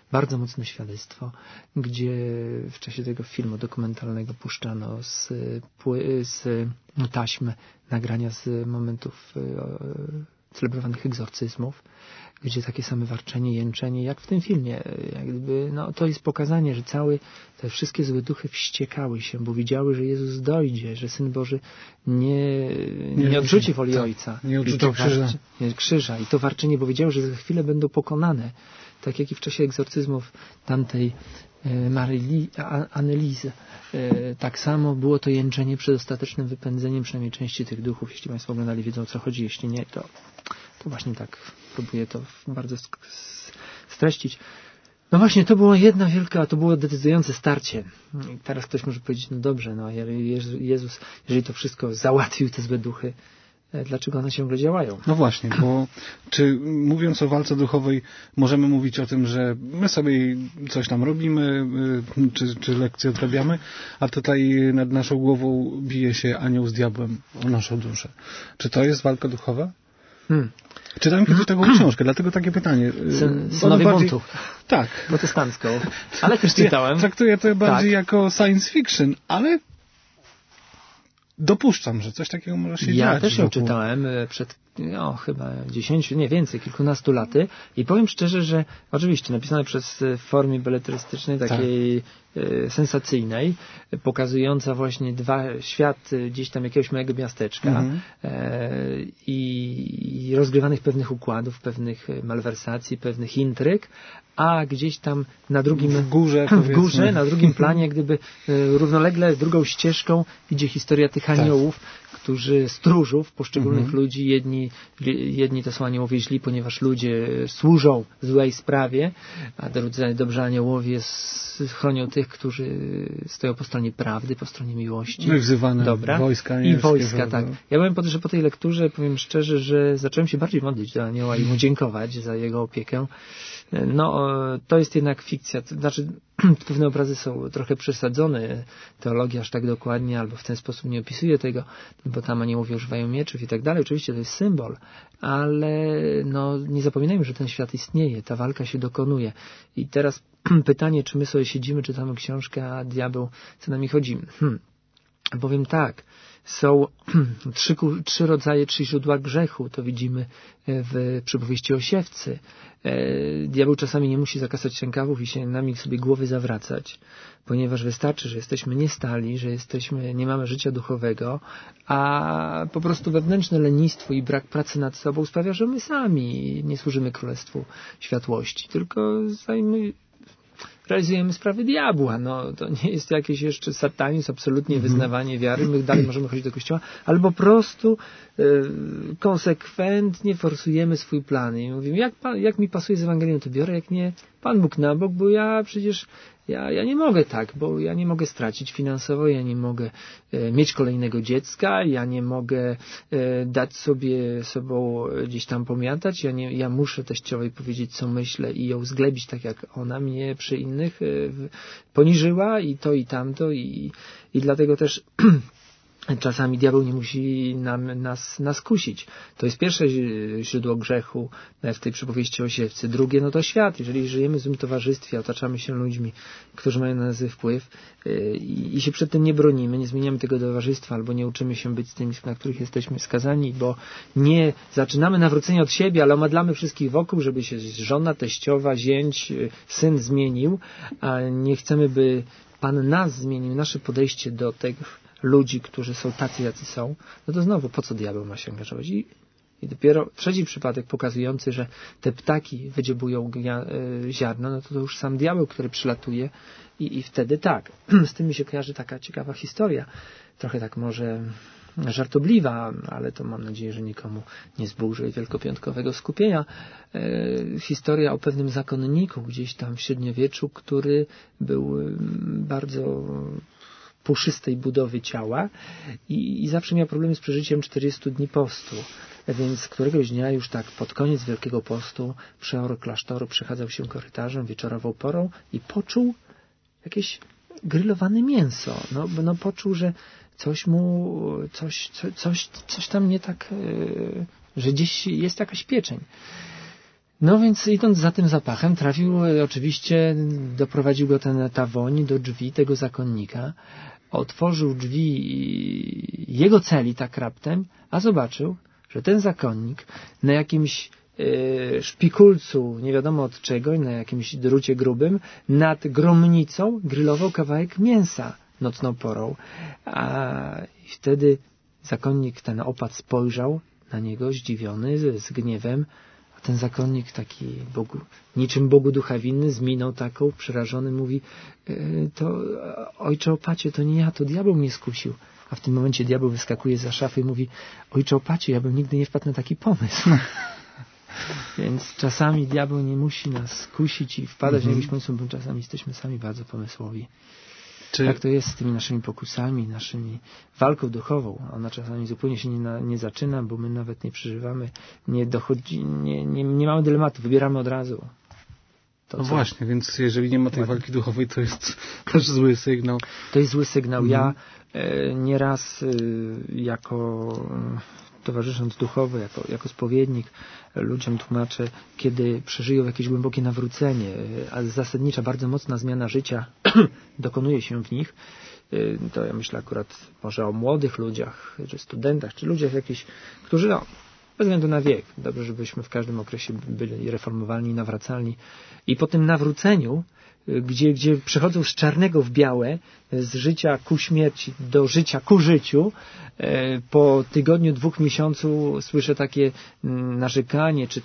bardzo mocne świadectwo, gdzie w czasie tego filmu dokumentalnego puszczano z taśm nagrania z momentów celebrowanych egzorcyzmów, gdzie takie same warczenie, jęczenie, jak w tym filmie. Jak gdyby, to jest pokazanie, że te wszystkie złe duchy wściekały się, bo widziały, że Jezus dojdzie, że Syn Boży nie odrzuci woli Ojca. Nie odrzuci krzyża. I to warczenie, bo wiedziały, że za chwilę będą pokonane. Tak jak i w czasie egzorcyzmów tamtej Annelizy. Tak samo było to jęczenie przed ostatecznym wypędzeniem przynajmniej części tych duchów. Jeśli Państwo oglądali, wiedzą, o co chodzi. Jeśli nie, to właśnie tak próbuję to bardzo streścić. No właśnie, to było decydujące starcie. I teraz ktoś może powiedzieć, dobrze, Jezus, jeżeli to wszystko załatwił, te złe duchy, dlaczego one ciągle działają? No właśnie, bo czy mówiąc o walce duchowej możemy mówić o tym, że my sobie coś tam robimy, czy lekcje odrabiamy, a tutaj nad naszą głową bije się anioł z diabłem o naszą duszę. Czy to jest walka duchowa? Czytałem kiedyś taką książkę, dlatego takie pytanie. Synowie buntu. Tak. Protestancką. Ale też czytałem. Ja traktuję to bardziej jako science fiction, ale dopuszczam, że coś takiego może się dziać. Ja też ją czytałem przed chyba 10, nie więcej, kilkunastu laty i powiem szczerze, że oczywiście napisane w formie beletrystycznej, takiej sensacyjnej, pokazująca właśnie świat gdzieś tam jakiegoś małego miasteczka i rozgrywanych pewnych układów, pewnych malwersacji, pewnych intryg, a gdzieś tam na drugim w górze, na drugim planie, jak gdyby równolegle drugą ścieżką idzie historia tych aniołów, stróżów poszczególnych ludzi. Jedni to są aniołowie źli, ponieważ ludzie służą złej sprawie, a drudzy dobrzy aniołowie chronią tych, którzy stoją po stronie prawdy, po stronie miłości. No i wzywane wojska. I wojska, tak. Ja powiem, że po tej lekturze, powiem szczerze, że zacząłem się bardziej modlić do anioła i mu dziękować za jego opiekę. To jest jednak fikcja. Znaczy, pewne obrazy są trochę przesadzone. Teologia aż tak dokładnie albo w ten sposób nie opisuje tego, bo tam aniołowie używają mieczów i tak dalej. Oczywiście to jest symbol, ale nie zapominajmy, że ten świat istnieje. Ta walka się dokonuje. I teraz pytanie, czy my sobie siedzimy, czytamy książkę, a diabeł co nami chodzi? Powiem tak. Są trzy źródła grzechu. To widzimy w przypowieści o siewcy. Diabeł czasami nie musi zakasać rękawów i się nami sobie głowy zawracać, ponieważ wystarczy, że jesteśmy niestali, że nie mamy życia duchowego, a po prostu wewnętrzne lenistwo i brak pracy nad sobą sprawia, że my sami nie służymy Królestwu Światłości, tylko realizujemy sprawy diabła. To nie jest jakiś jeszcze satanizm, absolutnie wyznawanie wiary. My dalej możemy chodzić do kościoła, ale po prostu konsekwentnie forsujemy swój plan. I mówimy, jak mi pasuje z Ewangelią, to biorę, jak nie, Pan Bóg na bok, bo ja przecież ja nie mogę tak, bo ja nie mogę stracić finansowo, ja nie mogę mieć kolejnego dziecka, ja nie mogę dać sobą gdzieś tam pomiatać, ja muszę teściowej powiedzieć, co myślę i ją zglebić tak, jak ona mnie przy innych poniżyła i to i tamto i dlatego też czasami diabeł nie musi nas kusić. To jest pierwsze źródło grzechu w tej przypowieści o siewcy. Drugie, to świat. Jeżeli żyjemy w złym towarzystwie, otaczamy się ludźmi, którzy mają na nas wpływ i się przed tym nie bronimy, nie zmieniamy tego towarzystwa albo nie uczymy się być z tymi, na których jesteśmy skazani, bo nie zaczynamy nawrócenia od siebie, ale omadlamy wszystkich wokół, żeby się żona, teściowa, zięć, syn zmienił, a nie chcemy, by Pan nas zmienił, nasze podejście do tych ludzi, którzy są tacy, jacy są, to znowu po co diabeł ma się angażować? I dopiero trzeci przypadek pokazujący, że te ptaki wydziobują ziarno, to już sam diabeł, który przylatuje i wtedy tak. Z tym mi się kojarzy taka ciekawa historia. Trochę tak może żartobliwa, ale to mam nadzieję, że nikomu nie zburzy wielkopiątkowego skupienia. Historia o pewnym zakonniku gdzieś tam w średniowieczu, który był bardzo puszystej budowy ciała i zawsze miał problemy z przeżyciem 40 dni postu. Więc któregoś dnia już tak pod koniec Wielkiego Postu przeor klasztoru przechadzał się korytarzem wieczorową porą i poczuł jakieś grillowane mięso. Poczuł, że coś tam nie tak, że gdzieś jest jakaś pieczeń. No więc idąc za tym zapachem trafił, oczywiście doprowadził go ta woń do drzwi tego zakonnika. Otworzył drzwi jego celi tak raptem, a zobaczył, że ten zakonnik na jakimś szpikulcu, nie wiadomo od czego, na jakimś drucie grubym, nad gromnicą grillował kawałek mięsa nocną porą. A wtedy zakonnik ten opat spojrzał na niego zdziwiony, z gniewem, a ten zakonnik taki niczym Bogu ducha winny, z miną taką, przerażony, mówi: to ojcze opacie, to nie ja, to diabeł mnie skusił. A w tym momencie diabeł wyskakuje za szafy i mówi: ojcze opacie, ja bym nigdy nie wpadł na taki pomysł. Więc czasami diabeł nie musi nas skusić i wpadać na jakiś pomysł, bo czasami jesteśmy sami bardzo pomysłowi. Tak to jest z tymi naszymi pokusami, naszymi walką duchową. Ona czasami zupełnie się nie zaczyna, bo my nawet nie przeżywamy, nie mamy dylematu, wybieramy od razu. No właśnie, więc jeżeli nie ma tej walki duchowej, to jest też zły sygnał. To jest zły sygnał. Ja nieraz jako towarzysząc duchowo, jako spowiednik ludziom tłumaczę, kiedy przeżyją jakieś głębokie nawrócenie, a zasadnicza, bardzo mocna zmiana życia dokonuje się w nich, to ja myślę akurat może o młodych ludziach, czy studentach, czy ludziach jakichś, którzy bez względu na wiek, dobrze, żebyśmy w każdym okresie byli reformowalni, nawracalni. I po tym nawróceniu, gdzie przechodzą z czarnego w białe, z życia ku śmierci do życia ku życiu, po tygodniu, 2 miesiącu słyszę takie narzekanie, czy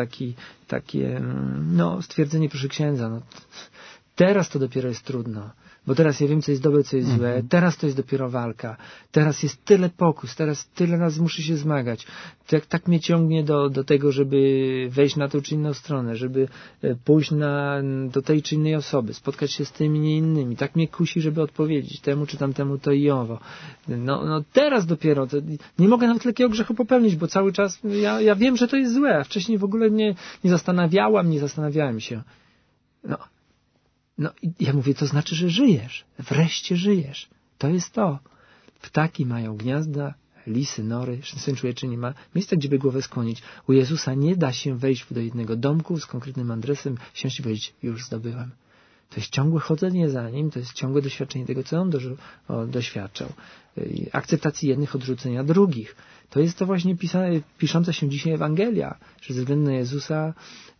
takie stwierdzenie: proszę księdza, teraz to dopiero jest trudno, bo teraz ja wiem, co jest dobre, co jest złe, teraz to jest dopiero walka, teraz jest tyle pokus, teraz tyle razy muszę się zmagać, tak mnie ciągnie do tego, żeby wejść na tą czy inną stronę, żeby pójść do tej czy innej osoby, spotkać się z tymi nie innymi, tak mnie kusi, żeby odpowiedzieć temu czy tamtemu to i owo. No teraz dopiero, nie mogę nawet lekkiego grzechu popełnić, bo cały czas ja wiem, że to jest złe, a wcześniej w ogóle nie zastanawiałem się. No i ja mówię, to znaczy, że żyjesz. Wreszcie żyjesz. To jest to. Ptaki mają gniazda, lisy, nory, syn człowieczy nie ma miejsca, gdzie by głowę skłonić. U Jezusa nie da się wejść do jednego domku z konkretnym adresem, siąść i powiedzieć: już zdobyłem. To jest ciągłe chodzenie za Nim, to jest ciągłe doświadczenie tego, co On doświadczał. Akceptacji jednych, odrzucenia drugich. To jest to właśnie pisząca się dzisiaj Ewangelia, że ze względu na Jezusa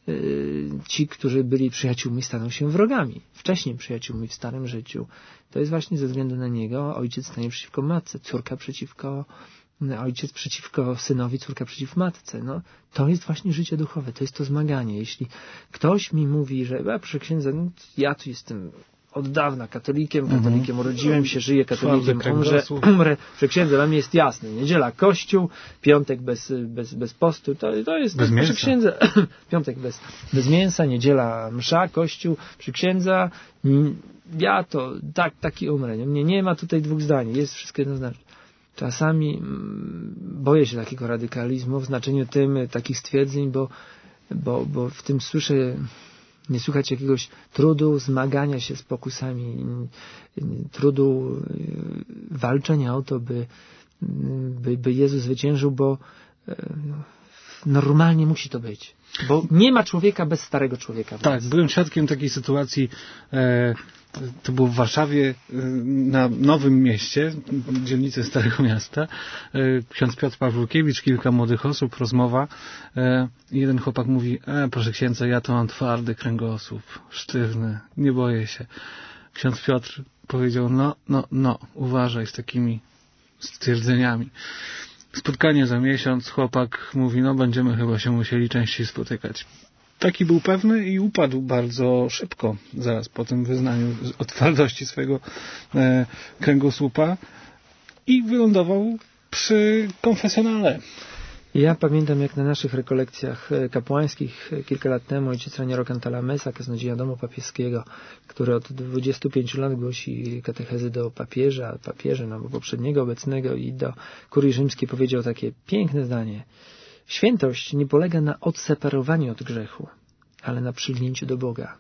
ci, którzy byli przyjaciółmi, staną się wrogami. Wcześniej przyjaciółmi w starym życiu. To jest właśnie ze względu na Niego ojciec stanie przeciwko matce, córka przeciwko ojciec przeciwko synowi, córka przeciw matce. To jest właśnie życie duchowe, to jest to zmaganie. Jeśli ktoś mi mówi, że proszę księdza, ja tu jestem od dawna katolikiem, urodziłem się, żyję katolikiem, umrę, że księdza, dla mnie jest jasne. Niedziela kościół, piątek bez postu, to jest bez mięsa. Księdza, piątek bez mięsa, niedziela msza, kościół, przy księdza, ja to taki umrę. Nie ma tutaj dwóch zdań, jest wszystko jednoznaczne. Czasami boję się takiego radykalizmu w znaczeniu tym takich stwierdzeń, bo w tym nie słychać jakiegoś trudu zmagania się z pokusami, trudu walczenia o to, by Jezus zwyciężył, bo normalnie musi to być. Bo nie ma człowieka bez starego człowieka. Tak, byłem świadkiem takiej sytuacji, to było w Warszawie, na Nowym Mieście, dzielnicy Starego Miasta. Ksiądz Piotr Pawłowkiewicz, kilka młodych osób, rozmowa. Jeden chłopak mówi: proszę księdza, ja to mam twardy kręgosłup, sztywny, nie boję się. Ksiądz Piotr powiedział: uważaj z takimi stwierdzeniami. Spotkanie za miesiąc, chłopak mówi: będziemy chyba się musieli częściej spotykać. Taki był pewny i upadł bardzo szybko, zaraz po tym wyznaniu o twardości swojego kręgosłupa i wylądował przy konfesjonale. Ja pamiętam, jak na naszych rekolekcjach kapłańskich kilka lat temu ojciec Raniero Cantalamessa, kaznodzieja domu papieskiego, który od 25 lat głosi katechezy do papieży, poprzedniego, obecnego i do kurii rzymskiej, powiedział takie piękne zdanie: świętość nie polega na odseparowaniu od grzechu, ale na przylgnięciu do Boga.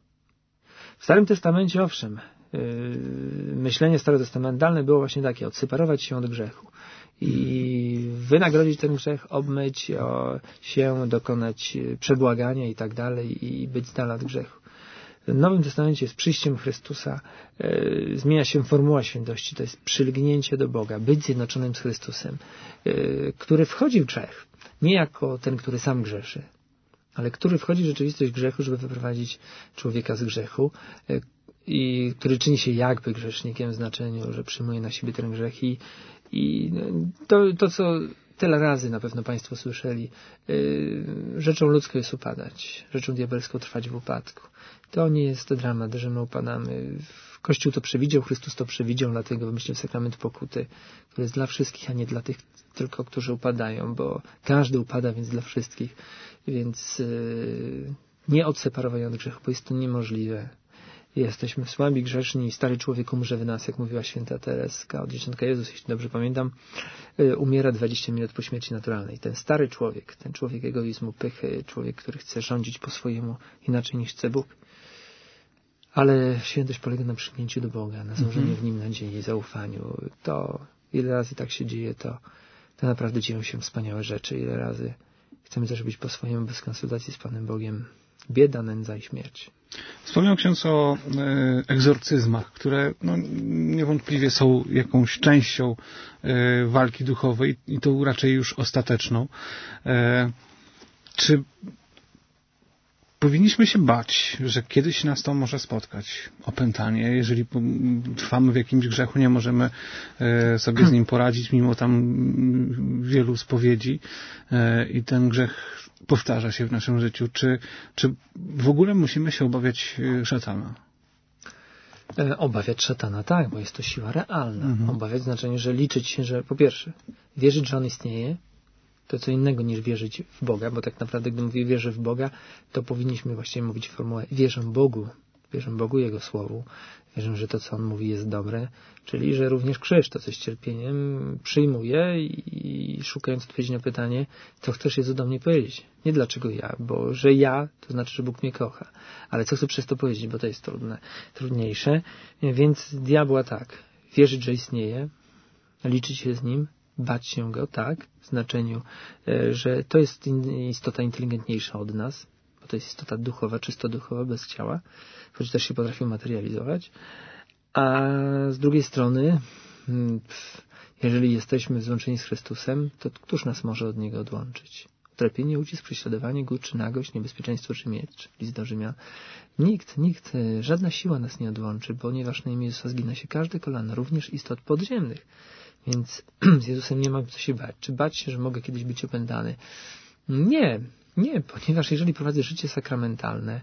W Starym Testamencie, owszem, myślenie starotestamentalne było właśnie takie: odseparować się od grzechu. i wynagrodzić ten grzech, obmyć się, dokonać przebłagania i tak dalej i być z dala od grzechu. W Nowym Testamencie z przyjściem Chrystusa zmienia się formuła świętości. To jest przylgnięcie do Boga, być zjednoczonym z Chrystusem, który wchodzi w grzech. Nie jako ten, który sam grzeszy, ale który wchodzi w rzeczywistość grzechu, żeby wyprowadzić człowieka z grzechu i który czyni się jakby grzesznikiem w znaczeniu, że przyjmuje na siebie ten grzech i to co tyle razy na pewno Państwo słyszeli, rzeczą ludzką jest upadać, rzeczą diabelską trwać w upadku. To nie jest dramat, że my upadamy. Kościół to przewidział, Chrystus to przewidział, dlatego wymyślił sakrament pokuty, który jest dla wszystkich, a nie dla tych tylko, którzy upadają, bo każdy upada, więc dla wszystkich. Więc nie odseparowanie od grzechu, bo jest to niemożliwe. Jesteśmy słabi, grzeszni, stary człowiek umrze w nas, jak mówiła święta Tereska, od Dzieciątka Jezus, jeśli dobrze pamiętam, umiera 20 minut po śmierci naturalnej. Ten stary człowiek, ten człowiek egoizmu, pychy, człowiek, który chce rządzić po swojemu, inaczej niż chce Bóg. Ale świętość polega na przylgnięciu do Boga, na złożeniu w Nim nadziei, zaufaniu. To ile razy tak się dzieje, to naprawdę dzieją się wspaniałe rzeczy. Ile razy chcemy też być po swojemu bez konsultacji z Panem Bogiem. Bieda, nędza i śmierć. Wspomniał ksiądz o egzorcyzmach, które niewątpliwie są jakąś częścią walki duchowej i to raczej już ostateczną. Czy powinniśmy się bać, że kiedyś nas to może spotkać? Opętanie, jeżeli trwamy w jakimś grzechu, nie możemy sobie z nim poradzić, mimo tam wielu spowiedzi i ten grzech powtarza się w naszym życiu. Czy w ogóle musimy się obawiać szatana? Obawiać szatana, tak, bo jest to siła realna. Obawiać w znaczeniu, że liczyć się, że po pierwsze, wierzyć, że on istnieje, to co innego niż wierzyć w Boga, bo tak naprawdę gdy mówię wierzę w Boga, to powinniśmy właściwie mówić formułę wierzę Bogu, Jego Słowu, wierzę, że to co On mówi jest dobre, czyli że również krzyż, to co z cierpieniem przyjmuję i szukając odpowiedzi na pytanie, co chcesz Jezu do mnie powiedzieć. Nie dlaczego ja, bo że ja, to znaczy, że Bóg mnie kocha, ale co chcę przez to powiedzieć, bo to jest trudniejsze, więc diabła tak, wierzyć, że istnieje, liczyć się z Nim, bać się Go, tak, w znaczeniu, że to jest istota inteligentniejsza od nas, bo to jest istota duchowa, czysto duchowa, bez ciała, choć też się potrafi materializować. A z drugiej strony, jeżeli jesteśmy złączeni z Chrystusem, to któż nas może od Niego odłączyć? Utrapienie, ucisk, prześladowanie, głód czy nagość, niebezpieczeństwo czy miecz, list do Rzymian. Nikt, żadna siła nas nie odłączy, ponieważ na imię Jezusa zgina się każde kolano, również istot podziemnych. Więc z Jezusem nie ma co się bać. Czy bać się, że mogę kiedyś być opętany? Nie, ponieważ jeżeli prowadzę życie sakramentalne,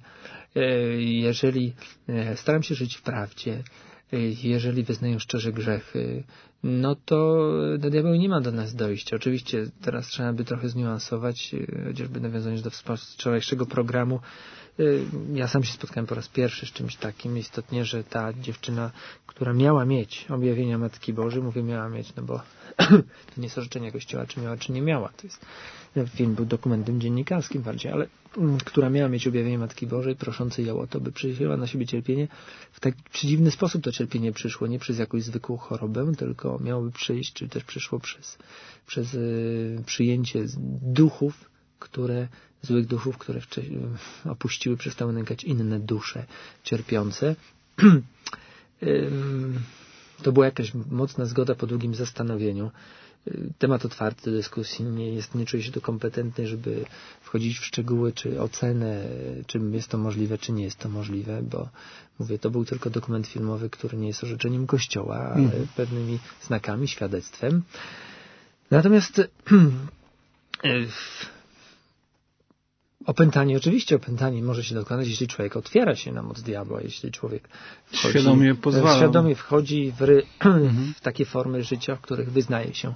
jeżeli staram się żyć w prawdzie, jeżeli wyznaję szczerze grzechy, no to diabeł nie ma do nas dojścia. Oczywiście teraz trzeba by trochę zniuansować, chociażby nawiązując do wczorajszego programu. Ja sam się spotkałem po raz pierwszy z czymś takim. Istotnie, że ta dziewczyna, która miała mieć objawienia Matki Bożej, mówię miała mieć, no bo to nie jest orzeczenie Kościoła, czy miała, czy nie miała. To jest, film był dokumentem dziennikarskim bardziej, ale która miała mieć objawienie Matki Bożej, proszący ją o to, by przyjęła na siebie cierpienie. W taki przedziwny sposób to cierpienie przyszło, nie przez jakąś zwykłą chorobę, tylko miałoby przyjść, czy też przyszło przez przyjęcie duchów, złych duchów, które opuściły, przestały nękać inne dusze cierpiące. To była jakaś mocna zgoda po długim zastanowieniu. Temat otwarty do dyskusji, nie czuję się tu kompetentny, żeby wchodzić w szczegóły, czy ocenę, czy jest to możliwe, czy nie jest to możliwe, bo mówię, to był tylko dokument filmowy, który nie jest orzeczeniem Kościoła, ale pewnymi znakami, świadectwem. Natomiast oczywiście opętanie może się dokonać, jeśli człowiek otwiera się na moc diabła, jeśli człowiek świadomie wchodzi w takie formy życia, w których wyznaje się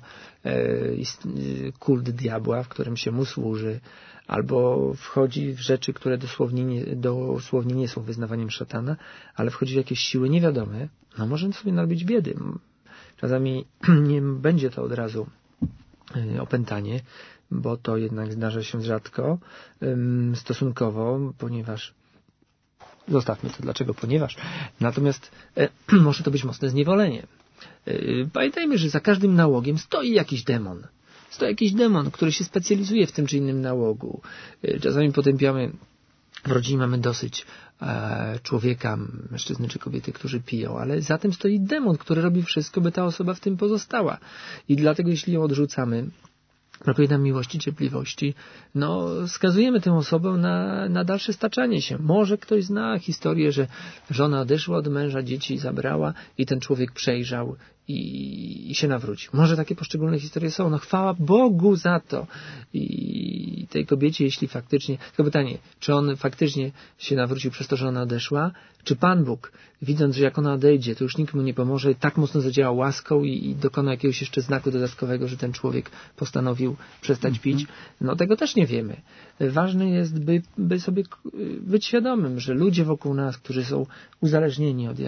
kult diabła, w którym się mu służy, albo wchodzi w rzeczy, które dosłownie nie są wyznawaniem szatana, ale wchodzi w jakieś siły niewiadome, no może sobie narobić biedy. Czasami nie będzie to od razu opętanie, bo to jednak zdarza się rzadko, stosunkowo, ponieważ zostawmy to, dlaczego ponieważ, natomiast może to być mocne zniewolenie. Pamiętajmy, że za każdym nałogiem stoi jakiś demon. Stoi jakiś demon, który się specjalizuje w tym czy innym nałogu. Czasami potępiamy, w rodzinie mamy dosyć człowieka, mężczyzny czy kobiety, którzy piją, ale za tym stoi demon, który robi wszystko, by ta osoba w tym pozostała. I dlatego jeśli ją odrzucamy, brakuje nam miłości, cierpliwości, skazujemy tę osobę na dalsze staczanie się. Może ktoś zna historię, że żona odeszła od męża, dzieci zabrała i ten człowiek przejrzał i się nawrócił. Może takie poszczególne historie są. Chwała Bogu za to. I tej kobiecie, jeśli faktycznie... Tylko pytanie, czy on faktycznie się nawrócił przez to, że ona odeszła? Czy Pan Bóg, widząc, że jak ona odejdzie, to już nikt mu nie pomoże, tak mocno zadziała łaską i dokona jakiegoś jeszcze znaku dodatkowego, że ten człowiek postanowił przestać pić? Tego też nie wiemy. Ważne jest, by sobie być świadomym, że ludzie wokół nas, którzy są uzależnieni od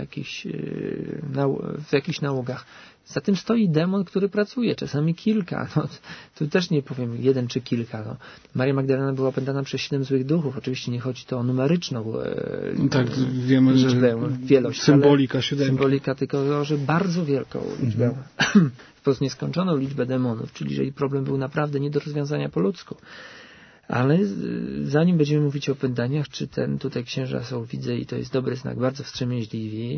w jakichś nałogach, za tym stoi demon, który pracuje, czasami kilka. Tu też nie powiem jeden czy kilka. Maria Magdalena była opętana przez 7 złych duchów. Oczywiście nie chodzi to o numeryczną wiemy, liczbę, wielość. Symbolika 7. Symbolika, tylko że bardzo wielką liczbę, w sposób nieskończoną liczbę demonów, czyli że jej problem był naprawdę nie do rozwiązania po ludzku. Ale zanim będziemy mówić o opętaniach, czy tutaj księża są, widzę, i to jest dobry znak, bardzo wstrzemięźliwi,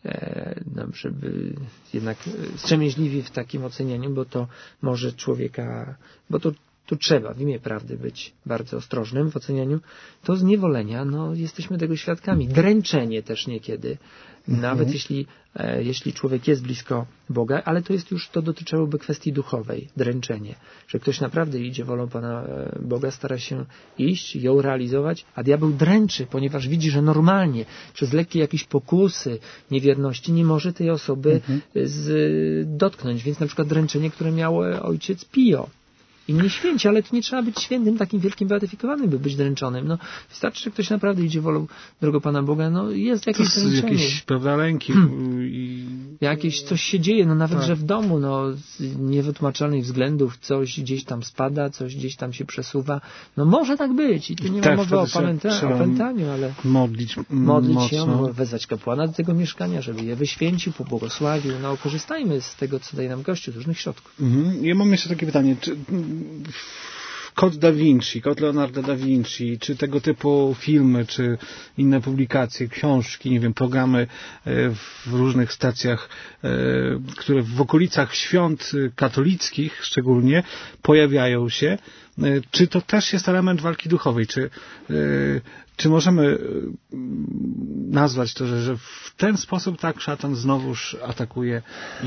żeby jednak wstrzemięźliwi w takim ocenianiu, bo to może człowieka, bo tu trzeba w imię prawdy być bardzo ostrożnym w ocenianiu, to zniewolenia, jesteśmy tego świadkami. Dręczenie też niekiedy, nawet jeśli człowiek jest blisko Boga, ale to dotyczyłoby kwestii duchowej, dręczenie, że ktoś naprawdę idzie wolą Pana Boga, stara się iść, ją realizować, a diabeł dręczy, ponieważ widzi, że normalnie, przez lekkie jakieś pokusy, niewierności nie może tej osoby dotknąć, więc na przykład dręczenie, które miał ojciec Pio. Inni święci, ale tu nie trzeba być świętym, takim wielkim beatyfikowanym, by być dręczonym. Wystarczy, że ktoś naprawdę idzie wolą drogą Pana Boga, jest jakieś dręczenie. Jakieś, prawda, lęki. Jakieś coś się dzieje, nawet, że w domu, z niewytłumaczalnych względów coś gdzieś tam spada, coś gdzieś tam się przesuwa. Może tak być i tu nie ma mowy o opętaniu, ale modlić się, wezwać kapłana do tego mieszkania, żeby je wyświęcił, pobłogosławił. Korzystajmy z tego, co daje nam Kościół, z różnych środków. Ja mam jeszcze takie pytanie, czy Kod Da Vinci, Kod Leonarda Da Vinci, czy tego typu filmy, czy inne publikacje, książki, nie wiem, programy w różnych stacjach, które w okolicach świąt katolickich szczególnie pojawiają się, czy to też jest element walki duchowej? Czy możemy nazwać to, że w ten sposób tak szatan znowuż atakuje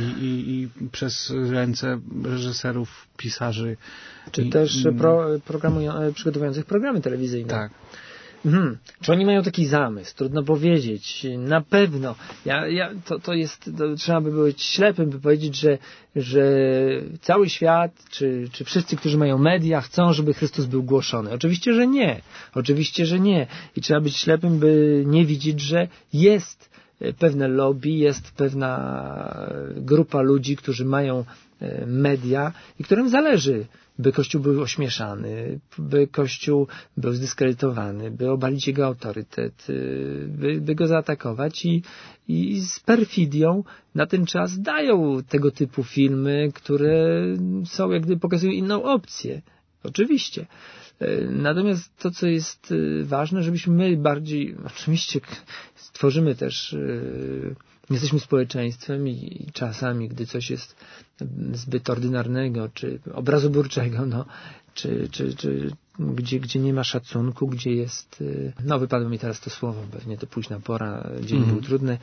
i przez ręce reżyserów, pisarzy? Czy też przygotowujących programy telewizyjne. Tak. Czy oni mają taki zamysł? Trudno powiedzieć. Na pewno. Trzeba by być ślepym, by powiedzieć, że cały świat, czy wszyscy, którzy mają media, chcą, żeby Chrystus był głoszony. Oczywiście, że nie. Oczywiście, że nie. I trzeba być ślepym, by nie widzieć, że jest pewne lobby, jest pewna grupa ludzi, którzy mają media i którym zależy, by Kościół był ośmieszany, by Kościół był zdyskredytowany, by obalić jego autorytet, by go zaatakować i z perfidią na ten czas dają tego typu filmy, które są, jak gdyby pokazują inną opcję. Oczywiście. Natomiast to, co jest ważne, żebyśmy my bardziej, oczywiście stworzymy też, jesteśmy społeczeństwem i czasami, gdy coś jest zbyt ordynarnego, czy obrazoburczego, czy gdzie nie ma szacunku, gdzie jest, wypadło mi teraz to słowo, pewnie to późna pora, dzień był trudny,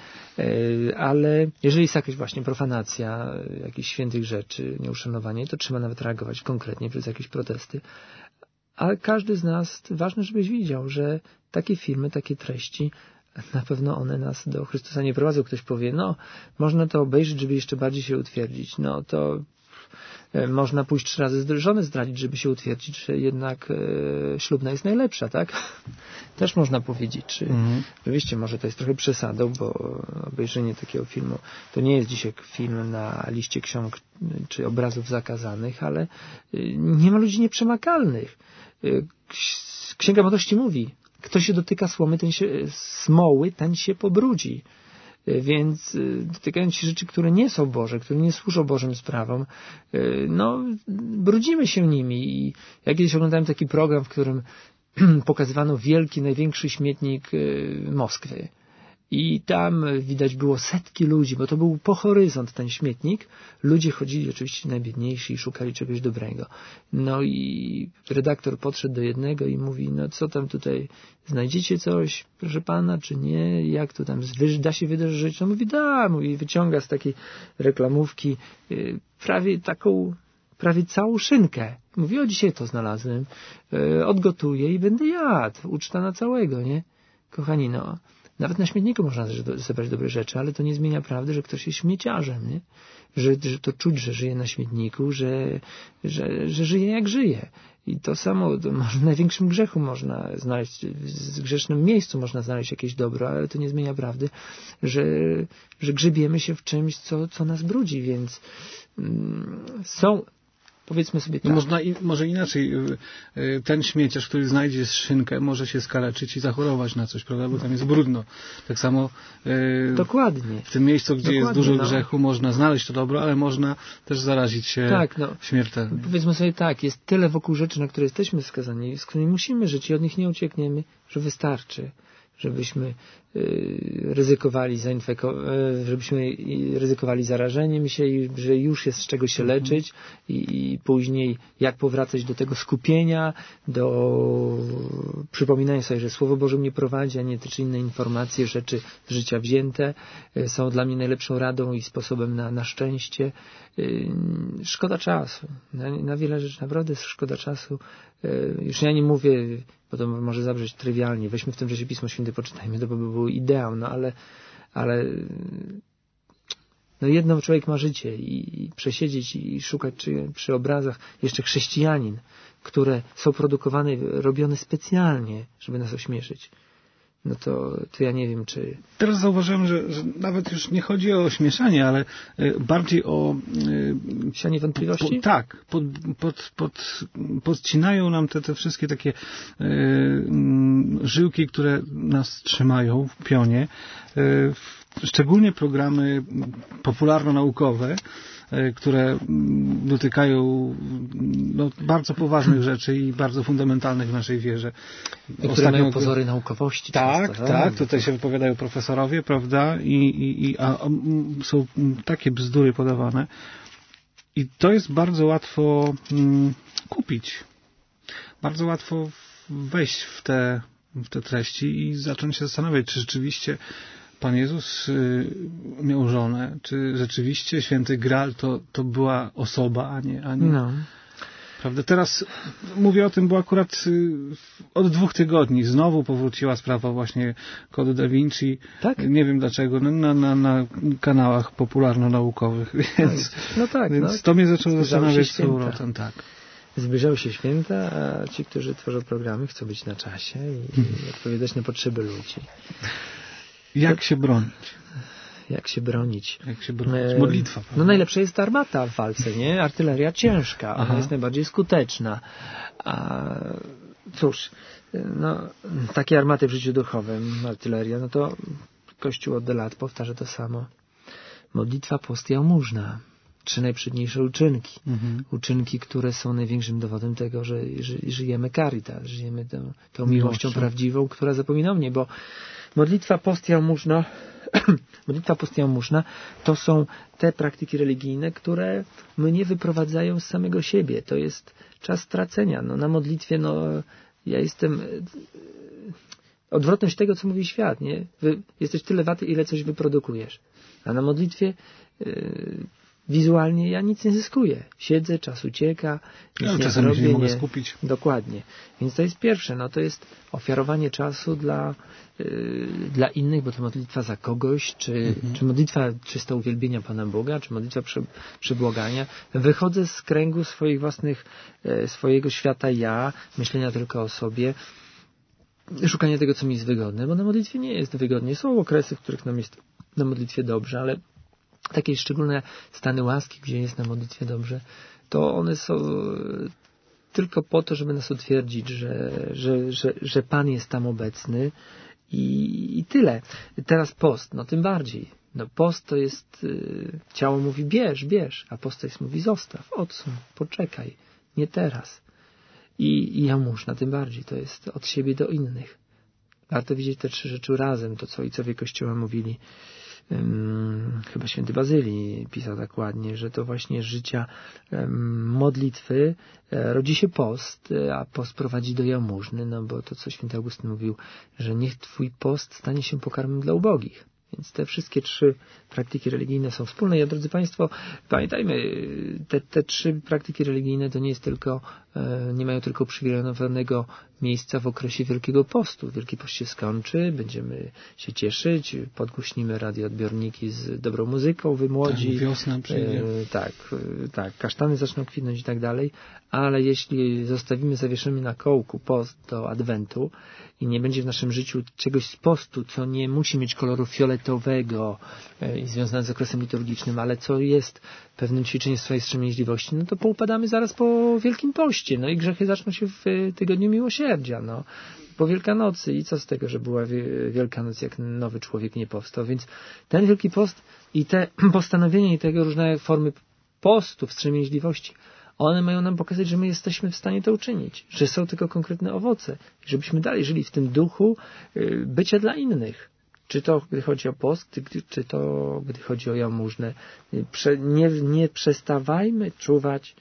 ale jeżeli jest jakaś właśnie profanacja jakichś świętych rzeczy, nieuszanowanie, to trzeba nawet reagować konkretnie przez jakieś protesty. Ale każdy z nas, ważne, żebyś widział, że takie filmy, takie treści, na pewno one nas do Chrystusa nie prowadzą. Ktoś powie, można to obejrzeć, żeby jeszcze bardziej się utwierdzić. To można pójść 3 razy żonę zdradzić, żeby się utwierdzić, że jednak ślubna jest najlepsza, tak? Też można powiedzieć. Oczywiście może to jest trochę przesadą, bo obejrzenie takiego filmu to nie jest dzisiaj film na liście ksiąg czy obrazów zakazanych, ale nie ma ludzi nieprzemakalnych. Księga Mądrości mówi, kto się dotyka smoły, ten się pobrudzi. Więc dotykając się rzeczy, które nie są Boże, które nie służą Bożym sprawom, brudzimy się nimi. I ja kiedyś oglądałem taki program, w którym pokazywano wielki, największy śmietnik Moskwy. I tam widać było setki ludzi, bo to był po horyzont ten śmietnik. Ludzie chodzili oczywiście najbiedniejsi i szukali czegoś dobrego. No i redaktor podszedł do jednego i mówi, no co tam tutaj, znajdziecie coś, proszę pana, czy nie? Jak to tam, da się wydarzyć? No mówi, mówi, wyciąga z takiej reklamówki prawie całą szynkę. Mówi, dzisiaj to znalazłem, odgotuję i będę jadł. Uczta na całego, nie? Kochani, nawet na śmietniku można zebrać dobre rzeczy, ale to nie zmienia prawdy, że ktoś jest śmieciarzem, nie? Że to czuć, że żyje na śmietniku, że żyje jak żyje. I to samo, w największym grzechu można znaleźć, w grzesznym miejscu można znaleźć jakieś dobro, ale to nie zmienia prawdy, że grzebiemy się w czymś, co nas brudzi, więc powiedzmy sobie tak. Może inaczej. Ten śmieciarz, który znajdzie szynkę, może się skaleczyć i zachorować na coś, prawda? Bo tam jest brudno. Tak samo dokładnie. W tym miejscu, gdzie jest dużo grzechu, można znaleźć to dobro, ale można też zarazić się śmiertelnie. Powiedzmy sobie tak, jest tyle wokół rzeczy, na które jesteśmy skazani, z którymi musimy żyć i od nich nie uciekniemy, że wystarczy, żebyśmy ryzykowali zarażeniem się i że już jest z czego się leczyć i później jak powracać do tego skupienia, do przypominania sobie, że Słowo Boże mnie prowadzi, a nie też inne informacje, rzeczy z życia wzięte są dla mnie najlepszą radą i sposobem na szczęście. Szkoda czasu. Na wiele rzeczy naprawdę szkoda czasu. Już ja nie mówię, bo to może zabrzeć trywialnie, weźmy w tym czasie Pismo Święte, poczytajmy, to by był ideał, ale jedno człowiek ma życie i przesiedzieć i szukać przy obrazach jeszcze chrześcijanin, które są produkowane, robione specjalnie, żeby nas ośmieszyć. No to ja nie wiem, czy... Teraz zauważyłem, że nawet już nie chodzi o ośmieszanie, ale bardziej o... sianie wątpliwości? Podcinają nam te wszystkie takie żyłki, które nas trzymają w pionie. Szczególnie programy popularno-naukowe, które dotykają bardzo poważnych rzeczy i bardzo fundamentalnych w naszej wierze. Które mają pozory naukowości. Tak. Tutaj się wypowiadają profesorowie, prawda? A są takie bzdury podawane. I to jest bardzo łatwo kupić. Bardzo łatwo wejść w te treści i zacząć się zastanawiać, czy rzeczywiście Pan Jezus miał żonę, czy rzeczywiście Święty Graal to była osoba, a nie. No. Prawda? Teraz mówię o tym, bo akurat od 2 tygodni znowu powróciła sprawa właśnie kodu Da Vinci. Tak? Nie wiem dlaczego, na kanałach popularno-naukowych. Więc to mnie zaczęło zastanawiać z powrotem. Tak. Zbliżały się święta, a ci, którzy tworzą programy, chcą być na czasie i odpowiadać na potrzeby ludzi. Jak się bronić? Jak się bronić? Modlitwa. Prawda? Najlepsza jest armata w walce, nie? Artyleria ciężka. Ona jest najbardziej skuteczna. A cóż, takie armaty w życiu duchowym, artyleria, to Kościół od lat powtarza to samo. Modlitwa, post i jałmużna. 3 najprzedniejsze uczynki. Uczynki, które są największym dowodem tego, że żyjemy caritas, żyjemy tą miłością prawdziwą, która zapomina o mnie, bo modlitwa, post i jałmużna to są te praktyki religijne, które mnie wyprowadzają z samego siebie. To jest czas stracenia. Na modlitwie, ja jestem odwrotność tego, co mówi świat, nie? Jesteś tyle waty, ile coś wyprodukujesz. A na modlitwie wizualnie ja nic nie zyskuję. Siedzę, czas ucieka, nic nie zrobię. Się nie mogę skupić. Dokładnie. Więc to jest pierwsze. To jest ofiarowanie czasu dla innych, bo to modlitwa za kogoś, czy modlitwa czysto uwielbienia Pana Boga, czy modlitwa przebłagania. Wychodzę z kręgu swojego świata myślenia tylko o sobie, szukania tego, co mi jest wygodne, bo na modlitwie nie jest wygodnie. Są okresy, w których nam jest na modlitwie dobrze, ale takie szczególne stany łaski, gdzie jest na modlitwie dobrze, to one są tylko po to, żeby nas utwierdzić, że Pan jest tam obecny I tyle. Teraz post, no tym bardziej. No post to jest, ciało mówi bierz, a post mówi zostaw, odsuń, poczekaj, nie teraz. I jałmużna tym bardziej, to jest od siebie do innych. Warto widzieć te 3 rzeczy razem, to co ojcowie Kościoła mówili. Chyba święty Bazylii pisał tak ładnie, że to właśnie z życia modlitwy rodzi się post, a post prowadzi do jałmużny, no bo to co święty Augustyn mówił, że niech twój post stanie się pokarmem dla ubogich. Więc te wszystkie 3 praktyki religijne są wspólne. Ja, drodzy Państwo, pamiętajmy, te 3 praktyki religijne to nie jest tylko, nie mają tylko uprzywilejowanego miejsca w okresie Wielkiego Postu. Wielki Post się skończy, będziemy się cieszyć, podgłośnimy radioodbiorniki z dobrą muzyką, wy młodzi. Tak, wiosna przyjdzie. Tak, kasztany zaczną kwitnąć i tak dalej, ale jeśli zawieszymy na kołku post do Adwentu i nie będzie w naszym życiu czegoś z postu, co nie musi mieć koloru fioletowego i związane z okresem liturgicznym, ale co jest pewnym ćwiczeniem swojej wstrzemięźliwości, no to poupadamy zaraz po Wielkim Poście, no i grzechy zaczną się w tygodniu miłosierdzia, no. Po Wielkanocy i co z tego, że była Wielkanoc, jak nowy człowiek nie powstał, więc ten Wielki Post i te postanowienia i tego różne formy postu, wstrzemięźliwości, one mają nam pokazać, że my jesteśmy w stanie to uczynić, że są tego konkretne owoce, żebyśmy dalej żyli w tym duchu bycia dla innych. Czy to, gdy chodzi o post, czy to, gdy chodzi o jałmużnę. Nie przestawajmy czuwać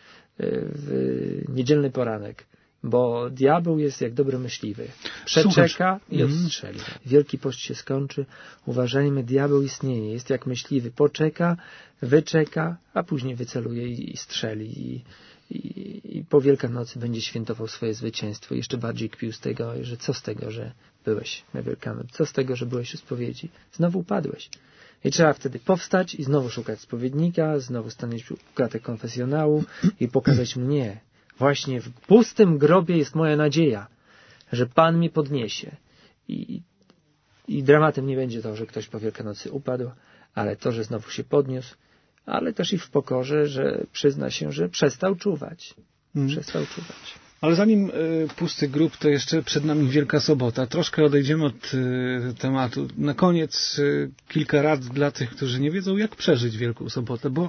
w niedzielny poranek, bo diabeł jest jak dobry myśliwy. Przeczeka i odstrzeli. Wielki Post się skończy. Uważajmy, diabeł istnieje. Jest jak myśliwy. Poczeka, wyczeka, a później wyceluje i strzeli. I po Wielkanocy będzie świętował swoje zwycięstwo. Jeszcze bardziej kpił z tego, że co z tego, że byłeś na Wielkanoc? Co z tego, że byłeś u spowiedzi? Znowu upadłeś. I trzeba wtedy powstać i znowu szukać spowiednika, znowu stanąć u kratek konfesjonału i pokazać mu nie. Właśnie w pustym grobie jest moja nadzieja, że Pan mnie podniesie. I dramatem nie będzie to, że ktoś po Wielkanocy upadł, ale to, że znowu się podniósł, ale też i w pokorze, że przyzna się, że przestał czuwać. Przestał czuwać. Ale zanim pusty grób, to jeszcze przed nami Wielka Sobota. Troszkę odejdziemy od tematu. Na koniec kilka rad dla tych, którzy nie wiedzą, jak przeżyć Wielką Sobotę, bo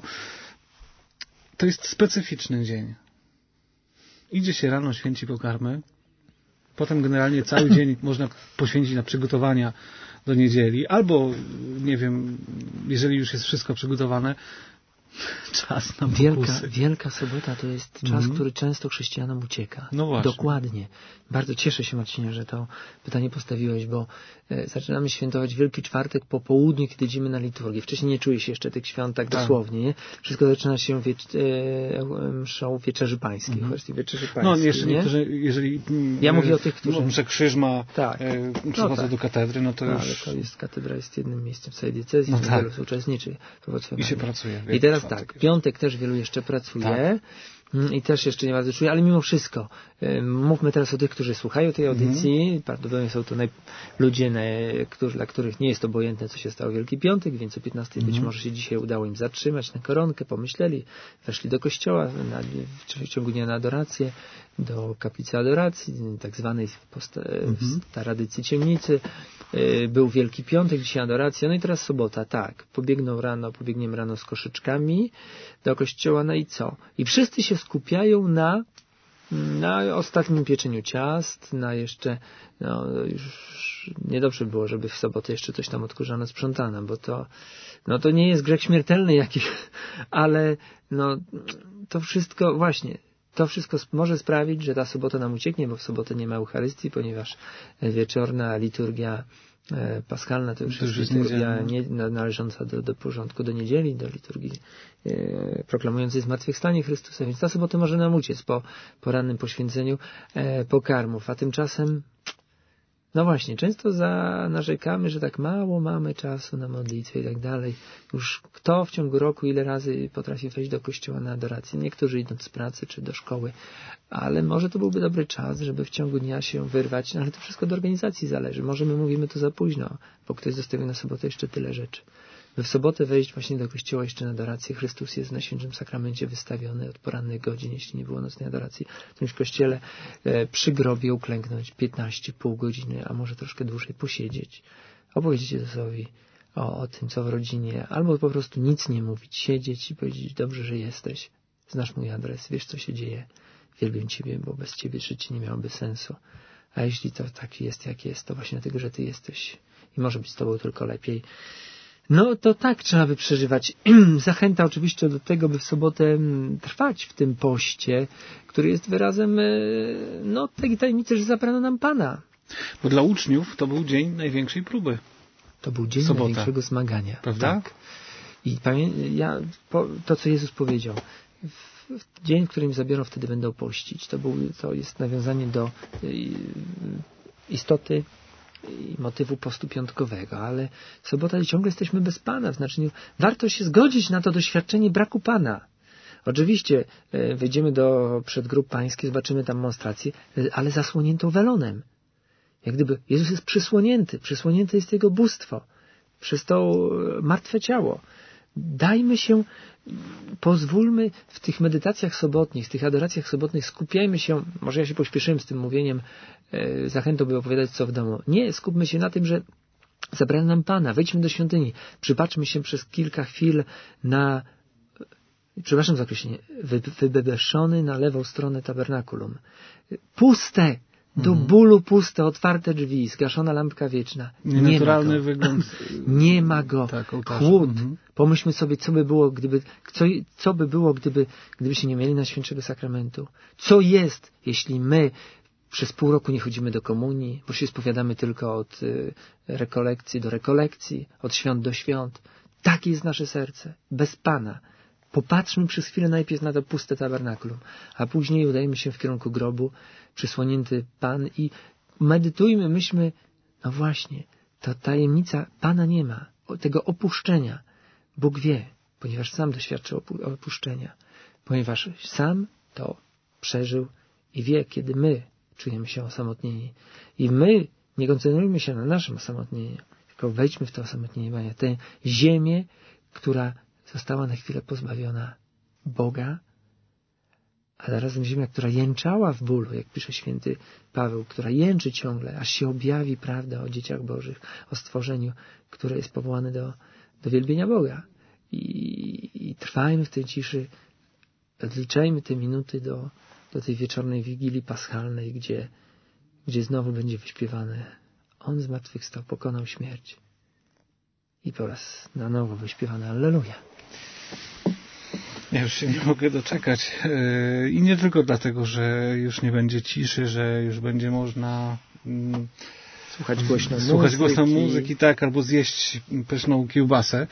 to jest specyficzny dzień. Idzie się rano, święci pokarmy, potem generalnie cały dzień można poświęcić na przygotowania do niedzieli, albo, nie wiem, jeżeli już jest wszystko przygotowane, czas na pokusy. Wielka Sobota to jest czas, który często chrześcijanom ucieka. No właśnie. Dokładnie. Bardzo cieszę się, Marcinie, że to pytanie postawiłeś, bo zaczynamy świętować Wielki Czwartek po południu, kiedy idziemy na liturgię. Wcześniej nie czuje się jeszcze tych świąt tak dosłownie. Nie? Wszystko zaczyna się mszą Wieczerzy Pańskiej. Wieczerzy Pańskiej. No jeszcze niektórzy, jeżeli ja mówię o tych, którzy mszę krzyżma przychodzą do katedry, no to już... Ale to jest, katedra jest jednym miejscem w całej diecezji, wielu uczestniczy. I się pracuje. I teraz tak, piątek też wielu jeszcze pracuje i też jeszcze nie bardzo czuje, ale mimo wszystko mówmy teraz o tych, którzy słuchają tej audycji. Prawdopodobnie są to ludzie, dla których nie jest obojętne, co się stało Wielki Piątek, więc o 15 być może się dzisiaj udało im zatrzymać na koronkę, pomyśleli, weszli do kościoła w ciągu dnia na adorację, do kaplicy adoracji, tak zwanej w tradycji ciemnicy. Był Wielki Piątek, dzisiaj adoracja, no i teraz sobota, tak. Pobiegniemy rano z koszyczkami do kościoła, no i co? I wszyscy się skupiają na ostatnim pieczeniu ciast, na jeszcze, już niedobrze było, żeby w sobotę jeszcze coś tam odkurzano, sprzątano, bo to nie jest grzech śmiertelny ale to wszystko może sprawić, że ta sobota nam ucieknie, bo w sobotę nie ma Eucharystii, ponieważ wieczorna liturgia paschalna to już jest liturgia należąca do porządku, do niedzieli, do liturgii proklamującej zmartwychwstanie Chrystusa, więc ta sobota może nam uciec po rannym poświęceniu pokarmów, a tymczasem no właśnie, często narzekamy, że tak mało mamy czasu na modlitwę i tak dalej. Już kto w ciągu roku ile razy potrafi wejść do kościoła na adorację? Niektórzy idąc z pracy czy do szkoły, ale może to byłby dobry czas, żeby w ciągu dnia się wyrwać, ale to wszystko do organizacji zależy. Może my mówimy to za późno, bo ktoś zostawił na sobotę jeszcze tyle rzeczy. by w sobotę wejść właśnie do kościoła jeszcze na adorację. Chrystus jest na Świętym Sakramencie wystawiony od porannych godzin, jeśli nie było nocnej adoracji. W tym kościele przy grobie uklęknąć 15, pół godziny, a może troszkę dłużej posiedzieć, opowiedzieć Jezusowi o tym, co w rodzinie, albo po prostu nic nie mówić, siedzieć i powiedzieć: dobrze, że jesteś, znasz mój adres, wiesz, co się dzieje, wielbię Ciebie, bo bez Ciebie życie nie miałoby sensu. A jeśli to tak jest, jak jest, to właśnie dlatego, że Ty jesteś i może być z Tobą tylko lepiej. No to tak trzeba by przeżywać. Zachęta oczywiście do tego, by w sobotę trwać w tym poście, który jest wyrazem tej tajemnicy, że zabrano nam Pana. Bo dla uczniów to był dzień największej próby. To był dzień największego zmagania. Prawda? Tak. I to, co Jezus powiedział, w dzień, w którym zabiorą, wtedy będą pościć. To jest nawiązanie do istoty i motywu postu piątkowego, ale w sobotę ciągle jesteśmy bez Pana, w znaczeniu warto się zgodzić na to doświadczenie braku Pana. Oczywiście wejdziemy przed grób pański, zobaczymy tam monstrację, ale zasłoniętą welonem. Jak gdyby Jezus jest przysłonięte jest Jego bóstwo przez to martwe ciało. Dajmy się, pozwólmy w tych medytacjach sobotnich, w tych adoracjach sobotnych, skupiajmy się, może ja się pośpieszyłem z tym mówieniem, zachętą, by opowiadać co w domu. Nie, skupmy się na tym, że zabrano nam Pana, wejdźmy do świątyni, przypatrzmy się przez kilka chwil na, przepraszam za określenie, wybebeszony na lewą stronę tabernakulum. Puste! Do bólu puste, otwarte drzwi, zgaszona lampka wieczna. Nienaturalny wygląd. Nie ma go. Tak, chłód. Pomyślmy sobie, co by było, gdyby się nie mieli Najświętszego Sakramentu. Co jest, jeśli my przez pół roku nie chodzimy do komunii, bo się spowiadamy tylko od rekolekcji do rekolekcji, od świąt do świąt. Takie jest nasze serce. Bez Pana. Popatrzmy przez chwilę najpierw na to puste tabernakulum, a później udajemy się w kierunku grobu, przysłonięty Pan i medytujmy, myślmy, no właśnie, to tajemnica Pana nie ma, tego opuszczenia. Bóg wie, ponieważ sam doświadczył opuszczenia, ponieważ sam to przeżył i wie, kiedy my czujemy się osamotnieni. I my nie koncentrujmy się na naszym osamotnieniu, tylko wejdźmy w to osamotnienie, tę ziemię, która została na chwilę pozbawiona Boga, a zarazem ziemia, która jęczała w bólu, jak pisze święty Paweł, która jęczy ciągle, aż się objawi prawda o dzieciach Bożych, o stworzeniu, które jest powołane do wielbienia Boga. I trwajmy w tej ciszy, odliczajmy te minuty do tej wieczornej Wigilii Paschalnej, gdzie znowu będzie wyśpiewane: On zmartwychwstał, pokonał śmierć. I po raz na nowo wyśpiewane Alleluja. Ja już się nie mogę doczekać. I nie tylko dlatego, że już nie będzie ciszy, że już będzie można słuchać głośno muzyki, tak, albo zjeść pyszną kiełbasę.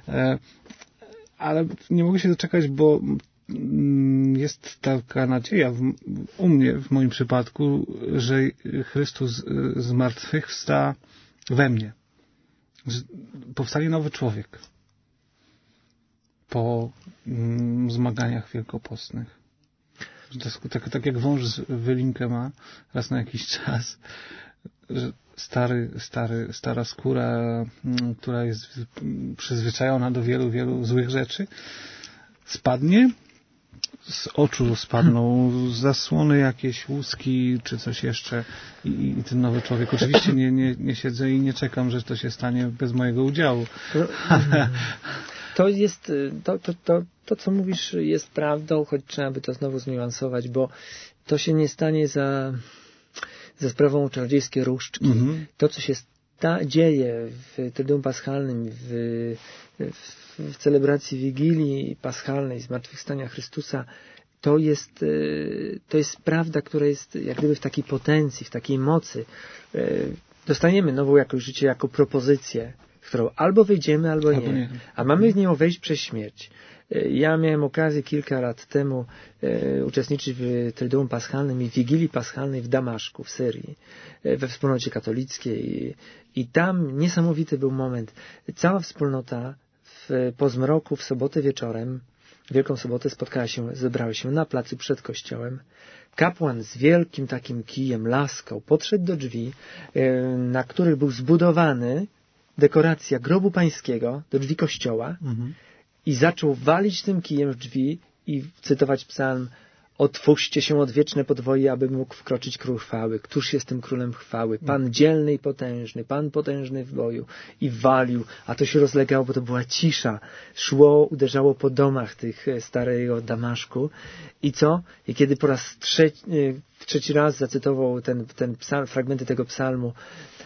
Ale nie mogę się doczekać, bo jest taka nadzieja u mnie, w moim przypadku, że Chrystus zmartwychwsta we mnie. Że powstanie nowy człowiek po zmaganiach wielkopostnych. Tak jak wąż z wylinkę ma raz na jakiś czas, że stara skóra, która jest przyzwyczajona do wielu, wielu złych rzeczy, spadnie, z oczu spadną zasłony jakieś, łuski czy coś jeszcze i ten nowy człowiek. Oczywiście nie siedzę i nie czekam, że to się stanie bez mojego udziału. To jest, to co mówisz jest prawdą, choć trzeba by to znowu zniuansować, bo to się nie stanie za sprawą czarodziejskiej różdżki. To, co się dzieje w Triduum Paschalnym, w celebracji Wigilii Paschalnej, Zmartwychwstania Chrystusa, to jest prawda, która jest jak gdyby w takiej potencji, w takiej mocy. Dostaniemy nową jakość życia jako propozycję, w którą albo wejdziemy, albo nie. A mamy w nią wejść przez śmierć. Ja miałem okazję kilka lat temu uczestniczyć w Triduum Paschalnym i Wigilii Paschalnej w Damaszku, w Syrii, we wspólnocie katolickiej. I tam niesamowity był moment. Cała wspólnota po zmroku w sobotę wieczorem, Wielką Sobotę zebrała się na placu przed kościołem. Kapłan z wielkim takim kijem, laską, podszedł do drzwi, na których był zbudowany dekoracja grobu pańskiego do drzwi kościoła i zaczął walić tym kijem w drzwi i cytować psalm: otwórzcie się odwieczne podwoje, aby mógł wkroczyć król chwały. Któż jest tym królem chwały? Pan dzielny i potężny, Pan potężny w boju. I walił, a to się rozlegało, bo to była cisza. Szło, uderzało po domach tych starego Damaszku. I co? I kiedy po raz trzeci raz zacytował ten psalm, fragmenty tego psalmu,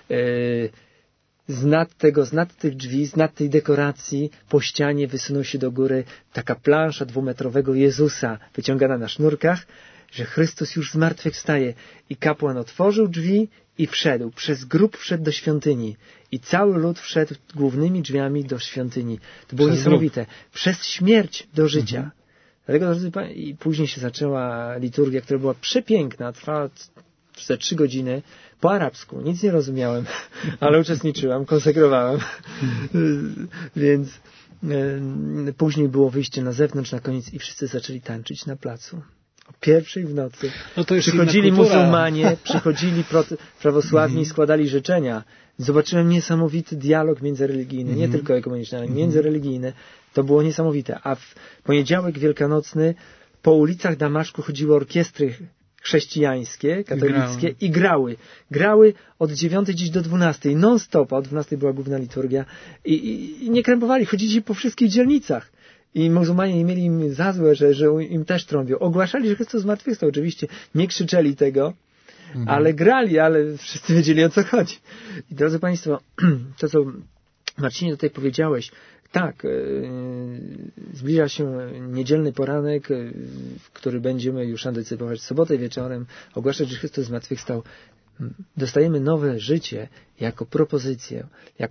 z nad tych drzwi, z nad tej dekoracji po ścianie wysunął się do góry taka plansza 2-metrowego Jezusa wyciągana na sznurkach, że Chrystus już zmartwychwstaje. I kapłan otworzył drzwi i wszedł. Przez grób wszedł do świątyni. I cały lud wszedł głównymi drzwiami do świątyni. To było niesamowite. Przez śmierć do życia. Dlatego, drodzy Państwo, i później się zaczęła liturgia, która była przepiękna, trwała ze 3 godziny po arabsku. Nic nie rozumiałem, ale uczestniczyłem, konsekrowałem. Więc później było wyjście na zewnątrz na koniec i wszyscy zaczęli tańczyć na placu. O 1:00 w nocy. No to jest przychodzili muzułmanie, przychodzili prawosławni i składali życzenia. Zobaczyłem niesamowity dialog międzyreligijny, nie tylko ekumeniczny, ale międzyreligijny. To było niesamowite. A w poniedziałek wielkanocny po ulicach Damaszku chodziły orkiestry chrześcijańskie, katolickie i grały. Grały od 9 dziś do 12. Non-stop, a o 12 była główna liturgia. I nie krępowali, chodzili po wszystkich dzielnicach. I muzułmanie nie mieli im za złe, że im też trąbią. Ogłaszali, że Chrystus zmartwychwstał. Oczywiście nie krzyczeli tego, ale grali, ale wszyscy wiedzieli, o co chodzi. I drodzy Państwo, to co Marcinie tutaj powiedziałeś, tak, zbliża się niedzielny poranek, w który będziemy już antycypować sobotę wieczorem, ogłaszać, że Chrystus zmartwychwstał. Dostajemy nowe życie jako propozycję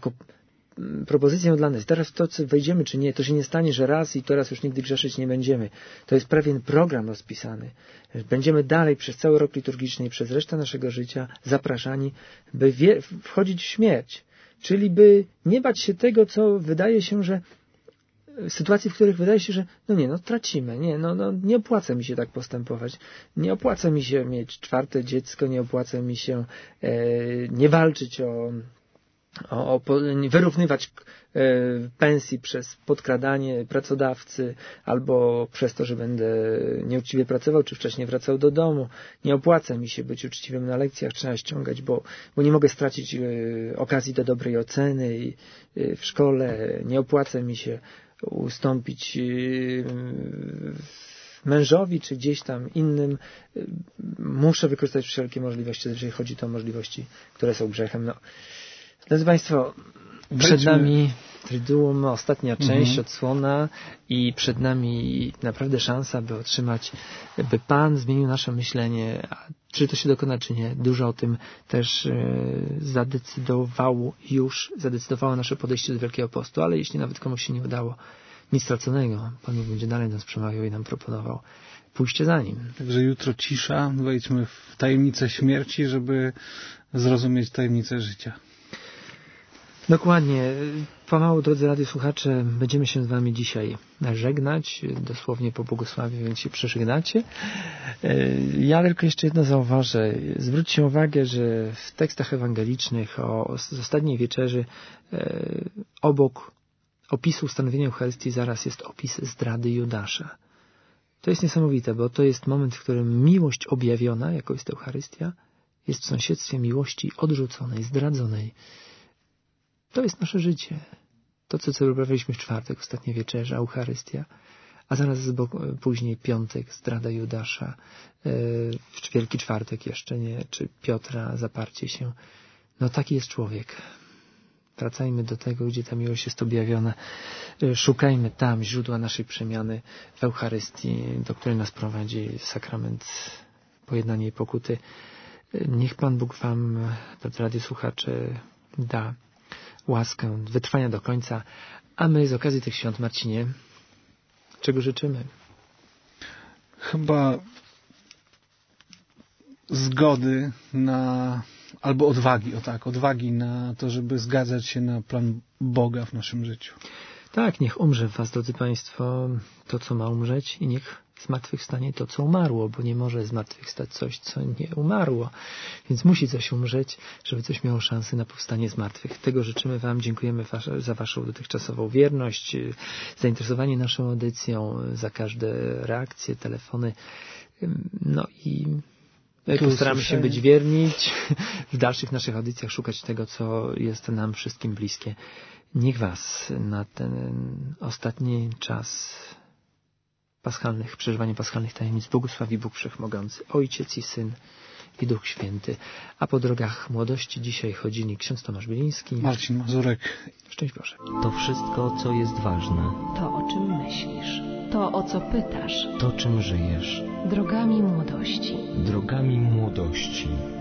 dla nas. Teraz to, co wejdziemy czy nie, to się nie stanie, że raz i teraz już nigdy grzeszyć nie będziemy. To jest pewien program rozpisany. Będziemy dalej przez cały rok liturgiczny i przez resztę naszego życia zapraszani, by wchodzić w śmierć. Czyli by nie bać się tego, co wydaje się, że sytuacji, w których wydaje się, że tracimy, nie opłaca mi się tak postępować, nie opłaca mi się mieć 4. dziecko, nie opłaca mi się nie walczyć wyrównywać pensji przez podkradanie pracodawcy albo przez to, że będę nieuczciwie pracował, czy wcześniej wracał do domu. Nie opłaca mi się być uczciwym na lekcjach, trzeba ściągać, bo nie mogę stracić okazji do dobrej oceny w szkole. Nie opłaca mi się ustąpić mężowi, czy gdzieś tam innym. Muszę wykorzystać wszelkie możliwości, jeżeli chodzi o możliwości, które są grzechem. Drodzy Państwo, przed nami Triduum, ostatnia część, odsłona i przed nami naprawdę szansa, by otrzymać, by Pan zmienił nasze myślenie. Czy to się dokona, czy nie? Dużo o tym też zadecydowało nasze podejście do Wielkiego Postu, ale jeśli nawet komuś się nie udało, nic straconego. Pan będzie dalej nas przemawiał i nam proponował pójście za Nim. Także jutro cisza, wejdźmy w tajemnicę śmierci, żeby zrozumieć tajemnicę życia. Dokładnie. Pomału, drodzy radiosłuchacze, będziemy się z Wami dzisiaj żegnać, dosłownie po błogosławie, więc się przeżegnacie. Ja tylko jeszcze jedno zauważę. Zwróćcie uwagę, że w tekstach ewangelicznych z ostatniej wieczerzy obok opisu ustanowienia Eucharystii zaraz jest opis zdrady Judasza. To jest niesamowite, bo to jest moment, w którym miłość objawiona, jako jest Eucharystia, jest w sąsiedztwie miłości odrzuconej, zdradzonej. To jest nasze życie. To, co celebrowaliśmy w czwartek, ostatnia wieczerza, Eucharystia, a zaraz później piątek, zdrada Judasza, w Wielki Czwartek jeszcze nie, czy Piotra, zaparcie się. Taki jest człowiek. Wracajmy do tego, gdzie ta miłość jest objawiona. Szukajmy tam źródła naszej przemiany w Eucharystii, do której nas prowadzi sakrament pojednania i pokuty. Niech Pan Bóg Wam, drodzy radiosłuchacze, da łaskę wytrwania do końca, a my z okazji tych świąt, Marcinie, czego życzymy? Chyba zgody albo odwagi na to, żeby zgadzać się na plan Boga w naszym życiu. Tak, niech umrze w Was, drodzy Państwo, to, co ma umrzeć i niech zmartwychwstanie to, co umarło, bo nie może zmartwychwstać coś, co nie umarło. Więc musi coś umrzeć, żeby coś miało szansę na powstanie z martwych. Tego życzymy Wam. Dziękujemy za Waszą dotychczasową wierność, zainteresowanie naszą audycją, za każde reakcje, telefony. No i postaramy się być wierni w dalszych naszych audycjach, szukać tego, co jest nam wszystkim bliskie. Niech Was na ten ostatni czas przeżywania paschalnych tajemnic błogosławi Bóg Wszechmogący, Ojciec i Syn i Duch Święty. A po drogach młodości dzisiaj chodzili ksiądz Tomasz Bieliński, Marcin Mazurek. Szczęść Boże. To wszystko, co jest ważne. To, o czym myślisz. To, o co pytasz. To, czym żyjesz. Drogami młodości. Drogami młodości.